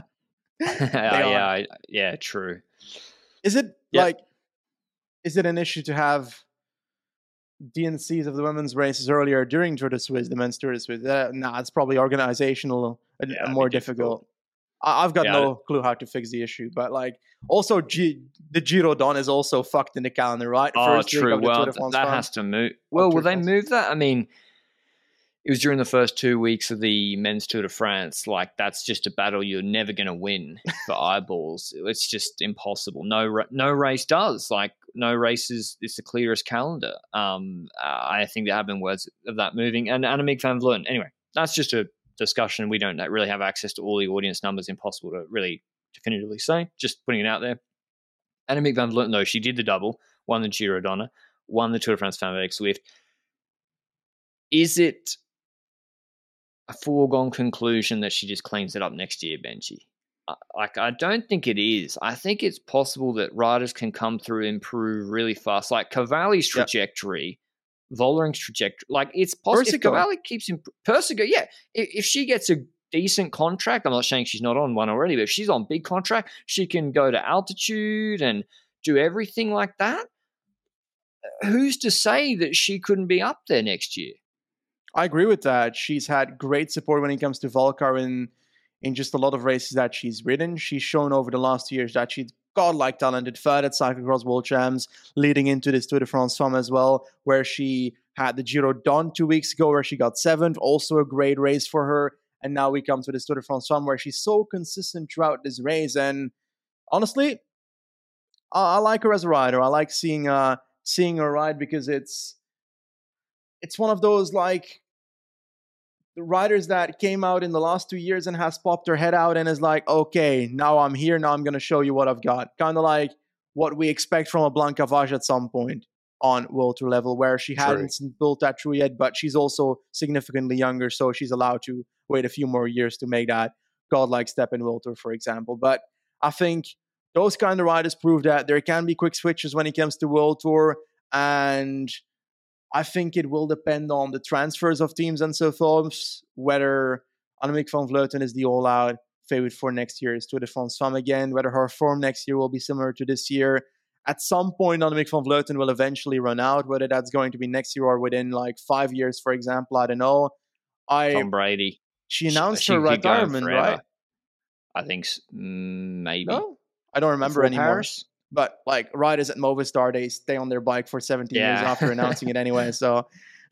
Yeah, true. Is it is it an issue to have DNCs of the women's races earlier during Tour de Suisse, the men's Tour de Suisse? It's probably organizational and more difficult. I've got no clue how to fix the issue, but like also the Giro Don is also fucked in the calendar, right? True. Well, that has to move. Well, will they move that? I mean, it was during the first 2 weeks of the men's Tour de France. Like, that's just a battle you're never going to win for eyeballs. It's just impossible. No race does. Like, no races. It's the clearest calendar. I think there have been words of that moving. And Annemiek van Vleuten. Anyway, that's just a discussion. We don't really have access to all the audience numbers. Impossible to really definitively say. Just putting it out there. Annemiek van Vleuten, though, she did the double, won the Giro Donna, won the Tour de France Femme avec Zwift. Is it a foregone conclusion that she just cleans it up next year, Benji? I don't think it is. I think it's possible that riders can come through and improve really fast. Like Cavalli's trajectory, Vollering's trajectory. Like, it's possible. If Cavalli keeps Persico, if she gets a decent contract, I'm not saying she's not on one already, but if she's on big contract, she can go to altitude and do everything like that. Who's to say that she couldn't be up there next year? I agree with that. She's had great support when it comes to Volcar in just a lot of races that she's ridden. She's shown over the last years that she's godlike talented, third at Cyclocross World Champs, leading into this Tour de France Femme as well, where she had the Giro Don 2 weeks ago, where she got 7th, also a great race for her. And now we come to this Tour de France Femme, where she's so consistent throughout this race. And honestly, I like her as a rider. I like seeing her ride, because it's one of those, like, the riders that came out in the last 2 years and has popped her head out and is like, okay, now I'm here. Now I'm going to show you what I've got. Kind of like what we expect from a Blanca Vaj at some point. on World Tour level, where she hadn't built that through yet, but she's also significantly younger, so she's allowed to wait a few more years to make that godlike step in World Tour, for example. But I think those kind of riders prove that there can be quick switches when it comes to World Tour, and I think it will depend on the transfers of teams and so forth, whether Annemiek van Vleuten is the all-out favorite for next year's Tour de France Femme again, whether her form next year will be similar to this year. At some point, Annemiek van Vleuten will eventually run out, whether that's going to be next year or within like 5 years, for example. I don't know. Tom Brady. She announced her retirement, right? I think maybe. No? I don't remember Before anymore. Paris? But like riders at Movistar, they stay on their bike for 17 years after announcing it anyway. So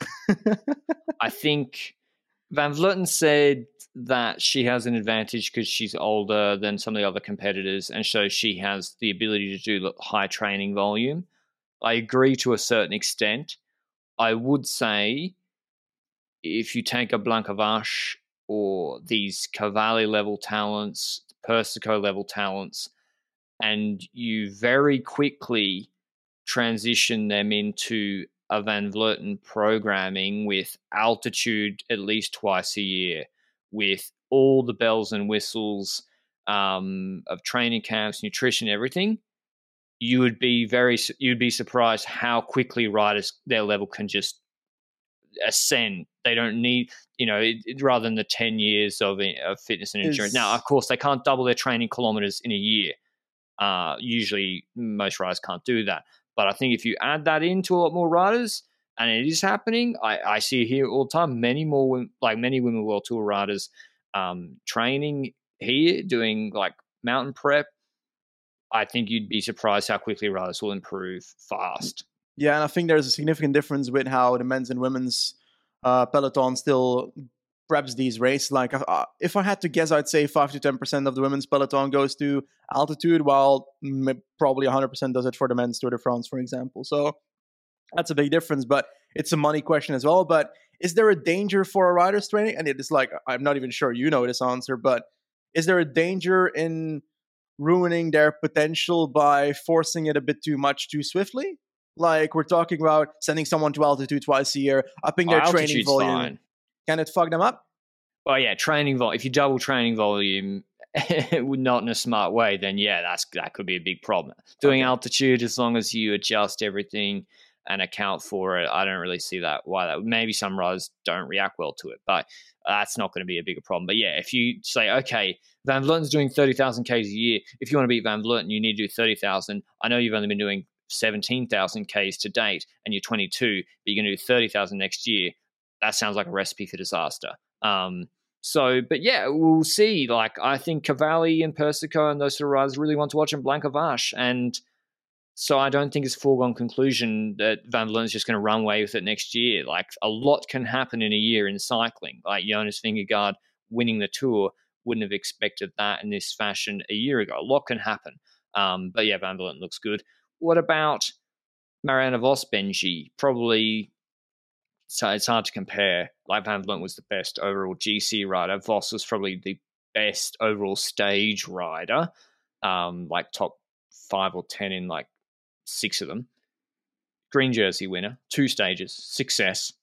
I think Van Vleuten said that she has an advantage because she's older than some of the other competitors, and so she has the ability to do high training volume. I agree to a certain extent. I would say if you take a Blancavash or these Cavalli level talents, Persico level talents, and you very quickly transition them into a Van Vleuten programming with altitude at least twice a year, with all the bells and whistles of training camps, nutrition, everything, you'd be surprised how quickly riders their level can just ascend. They don't need, rather than the 10 years of fitness and endurance. Now, of course, they can't double their training kilometers in a year. Usually, most riders can't do that. But I think if you add that into a lot more riders, and it is happening, I see here all the time many women World Tour riders training here, doing like mountain prep. I think you'd be surprised how quickly riders will improve fast. Yeah, and I think there's a significant difference with how the men's and women's peloton still preps these races. Like, if I had to guess, I'd say 5 to 10% of the women's peloton goes to altitude, while probably 100% does it for the men's Tour de France, for example. So that's a big difference, but it's a money question as well. But is there a danger for a rider's training? And it is like, I'm not even sure you know this answer, but is there a danger in ruining their potential by forcing it a bit too much too swiftly? Like, we're talking about sending someone to altitude twice a year, upping their training volume. Fine. Can it fuck them up? Well, yeah, training volume. If you double training volume, not in a smart way, then that could be a big problem. Doing altitude, as long as you adjust everything and account for it, I don't really see maybe some riders don't react well to it, but that's not going to be a bigger problem. But yeah, if you say, okay, Van Vleuten's doing 30,000 Ks a year. If you want to beat Van Vleuten, you need to do 30,000. I know you've only been doing 17,000 Ks to date and you're 22, but you're going to do 30,000 next year. That sounds like a recipe for disaster. But yeah, we'll see. Like, I think Cavalli and Persico and those sort of riders really want to watch in Blancavash. And so I don't think it's a foregone conclusion that Van Vleuten's just going to run away with it next year. Like, a lot can happen in a year in cycling. Like, Jonas Vingegaard winning the Tour, wouldn't have expected that in this fashion a year ago. A lot can happen. But yeah, Van Vleuten looks good. What about Marianne Vos, Benji? Probably, so it's hard to compare. Like, Van Vleuten was the best overall GC rider. Vos was probably the best overall stage rider, like top 5 or 10 in like 6 of them. Green jersey winner, 2 stages, success.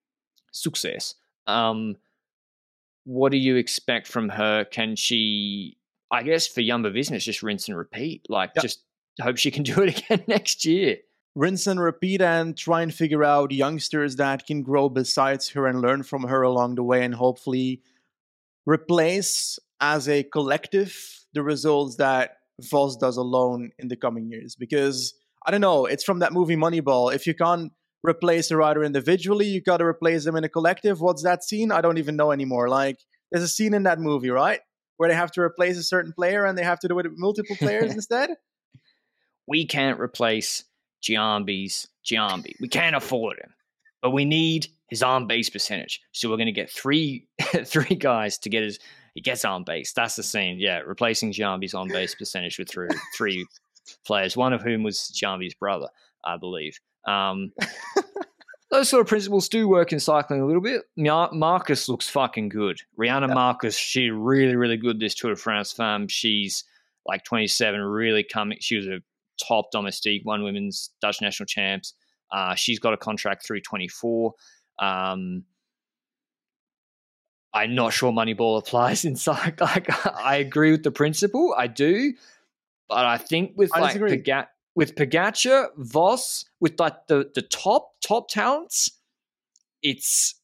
What do you expect from her? Can she, I guess for Jumbo-Visma, just rinse and repeat? Just hope she can do it again next year. Rinse and repeat and try and figure out youngsters that can grow besides her and learn from her along the way, and hopefully replace as a collective the results that Vos does alone in the coming years. Because, I don't know, it's from that movie Moneyball. If you can't replace a rider individually, you got to replace them in a collective. What's that scene? I don't even know anymore. Like, there's a scene in that movie, right? Where they have to replace a certain player and they have to do it with multiple players instead. We can't replace Giambi. We can't afford him, but we need his on base percentage. So we're going to get three guys to get he gets on base. That's the scene. Yeah, replacing Giambi's on base percentage with three players, one of whom was Giambi's brother, I believe. Those sort of principles do work in cycling a little bit. Marcus looks fucking good. Rihanna Marcus, she's really, really good this Tour de France Femme. She's like 27, really coming. She was a top domestique, won women's Dutch national champs. She's got a contract through 24. I'm not sure Moneyball applies in cycling. Like, I agree with the principle, I do, but I think with with Pogacar, Voss, with like the top talents, it's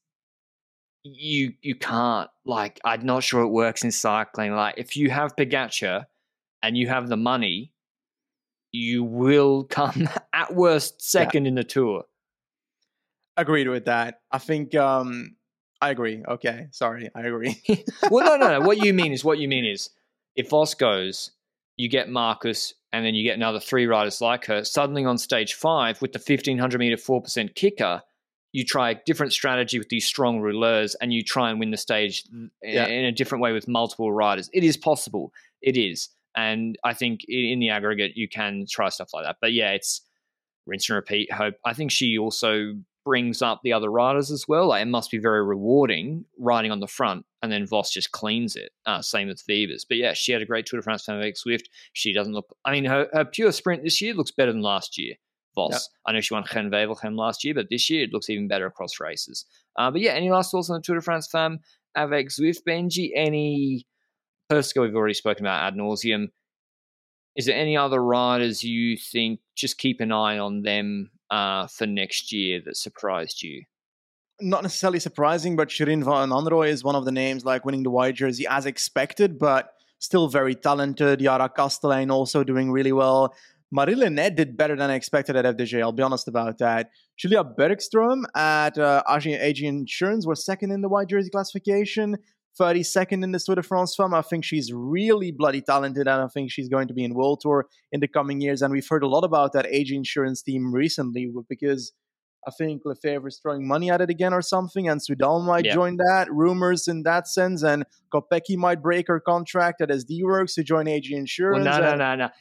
you can't, like, I'm not sure it works in cycling. Like, if you have Pogacar and you have the money, you will come at worst second in the Tour. Agreed with that. I think I agree. Okay, sorry, I agree. Well, no. What you mean is, if Voss goes, you get Marcus, and then you get another 3 riders like her. Suddenly on stage 5 with the 1500 meter 4% kicker, you try a different strategy with these strong rouleurs, and you try and win the stage in a different way with multiple riders. It is possible. It is. And I think in the aggregate, you can try stuff like that. But yeah, it's rinse and repeat. Hope. I think she also brings up the other riders as well. Like, it must be very rewarding riding on the front, and then Voss just cleans it. Same with Vivas. But yeah, she had a great Tour de France Van Wyk Swift. She doesn't look, I mean, her pure sprint this year looks better than last year. Voss. Yep. I know she won Gent-Wevelgem last year, but this year it looks even better across races. But yeah, any last thoughts on the Tour de France Femme avec Zwift, Benji? Any Persico we've already spoken about ad nauseum. Is there any other riders you think just keep an eye on them for next year that surprised you? Not necessarily surprising, but Shirin van Anrooy is one of the names, like winning the white jersey as expected, but still very talented. Yara Kastelein also doing really well. Marie Linette did better than I expected at FDJ, I'll be honest about that. Julia Bergström at AG Insurance was second in the white jersey classification, 32nd in the Tour de France Femme. I think she's really bloody talented, and I think she's going to be in World Tour in the coming years. And we've heard a lot about that AG Insurance team recently, because I think Lefebvre is throwing money at it again or something, and Soudal might join that. Rumors in that sense, and Kopecky might break her contract at SD Works to join AG Insurance. Well, no.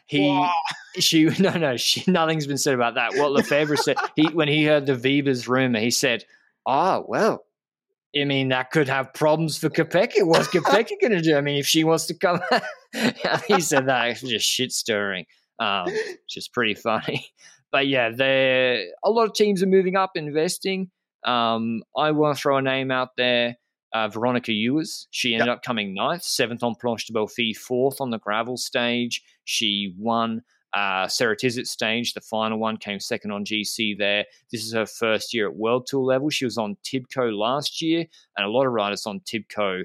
Nothing's been said about that. What Lefebvre said, when he heard the Vivas rumor, he said, well, I mean, that could have problems for Kopecky. What's Kopecky going to do? I mean, if she wants to come, he said that. It's just shit stirring, just pretty funny. But yeah, a lot of teams are moving up, investing. I want to throw a name out there, Veronica Ewers. She ended up coming 9th, 7th on Planche de Belfi, 4th on the gravel stage. She won Sarah Tizet stage. The final one, came 2nd on GC there. This is her first year at World Tour level. She was on Tibco last year, and a lot of riders on Tibco,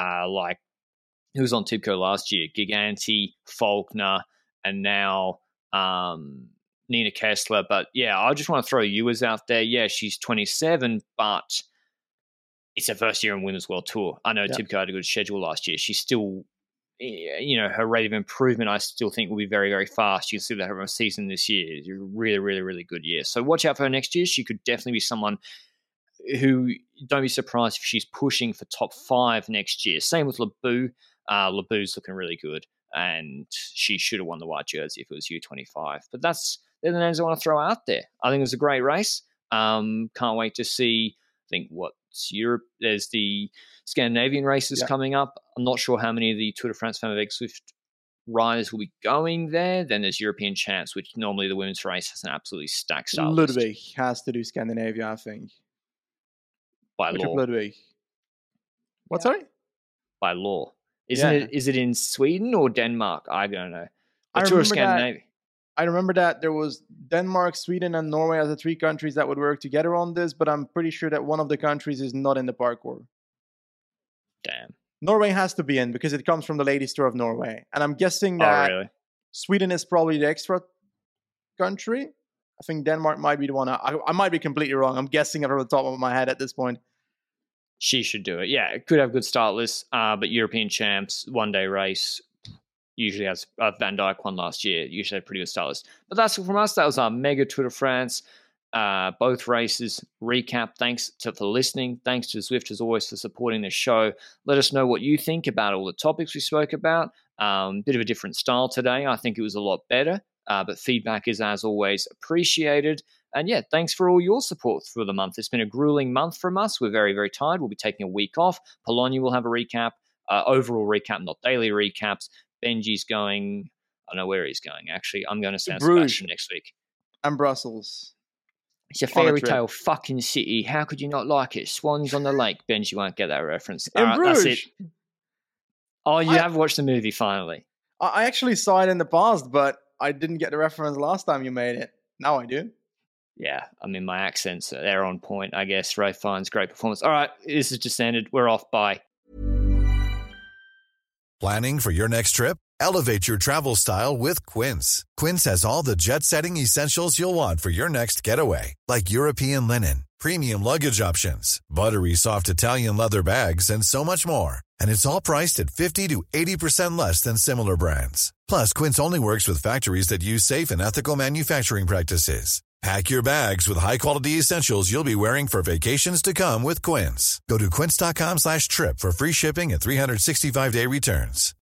who was on Tibco last year? Giganti, Faulkner, and now Nina Kessler. But yeah, I just want to throw Ewers out there. Yeah, she's 27, but it's her first year in Women's World Tour. I know Tibco had a good schedule last year. She's still, her rate of improvement, I still think, will be very, very fast. You can see that her season this year is a really, really, really good year. So watch out for her next year. She could definitely be someone who, don't be surprised if she's pushing for top 5 next year. Same with Labou. Labou's looking really good, and she should have won the white jersey if it was U25. But they're the names I want to throw out there. I think it was a great race. Can't wait to see, I think, what's Europe. There's the Scandinavian races coming up. I'm not sure how many of the Tour de France Femme avec Swift riders will be going there. Then there's European Champs, which normally the women's race has an absolutely stacked style. Ludwig has to do Scandinavia, I think. By law. Ludwig. What, sorry? By law. Is it in Sweden or Denmark? I don't know. Tour of Scandinavia. I remember that there was Denmark, Sweden, and Norway as the 3 countries that would work together on this, but I'm pretty sure that one of the countries is not in the parkour. Damn. Norway has to be in because it comes from the Ladies Tour of Norway. And I'm guessing that Sweden is probably the extra country. I think Denmark might be the one. I might be completely wrong. I'm guessing it from the top of my head at this point. She should do it. Yeah, it could have good start lists, but European Champs, one-day race, usually has Van Dijk won last year. Usually had a pretty good start list. But that's all from us. That was our mega Tour de France. Both races recap. Thanks for listening. Thanks to Zwift, as always, for supporting the show. Let us know what you think about all the topics we spoke about. Bit of a different style today. I think it was a lot better, but feedback is, as always, appreciated. And yeah, thanks for all your support for the month. It's been a grueling month from us. We're very, very tired. We'll be taking a week off. Polonia will have a recap, overall recap, not daily recaps. Benji's going, I don't know where he's going, actually. I'm going to San Sebastian next week. And Brussels. It's a fairy tale fucking city. How could you not like it? Swans on the lake. Benji won't get that reference. In Bruges. That's it. Oh, you have watched the movie finally. I actually saw it in the past, but I didn't get the reference last time you made it. Now I do. Yeah, I mean, my accents, they're on point, I guess. Ralph Fiennes, great performance. All right, this is just ended. We're off. Bye. Planning for your next trip? Elevate your travel style with Quince. Quince has all the jet-setting essentials you'll want for your next getaway, like European linen, premium luggage options, buttery soft Italian leather bags, and so much more. And it's all priced at 50 to 80% less than similar brands. Plus, Quince only works with factories that use safe and ethical manufacturing practices. Pack your bags with high-quality essentials you'll be wearing for vacations to come with Quince. Go to quince.com/trip for free shipping and 365-day returns.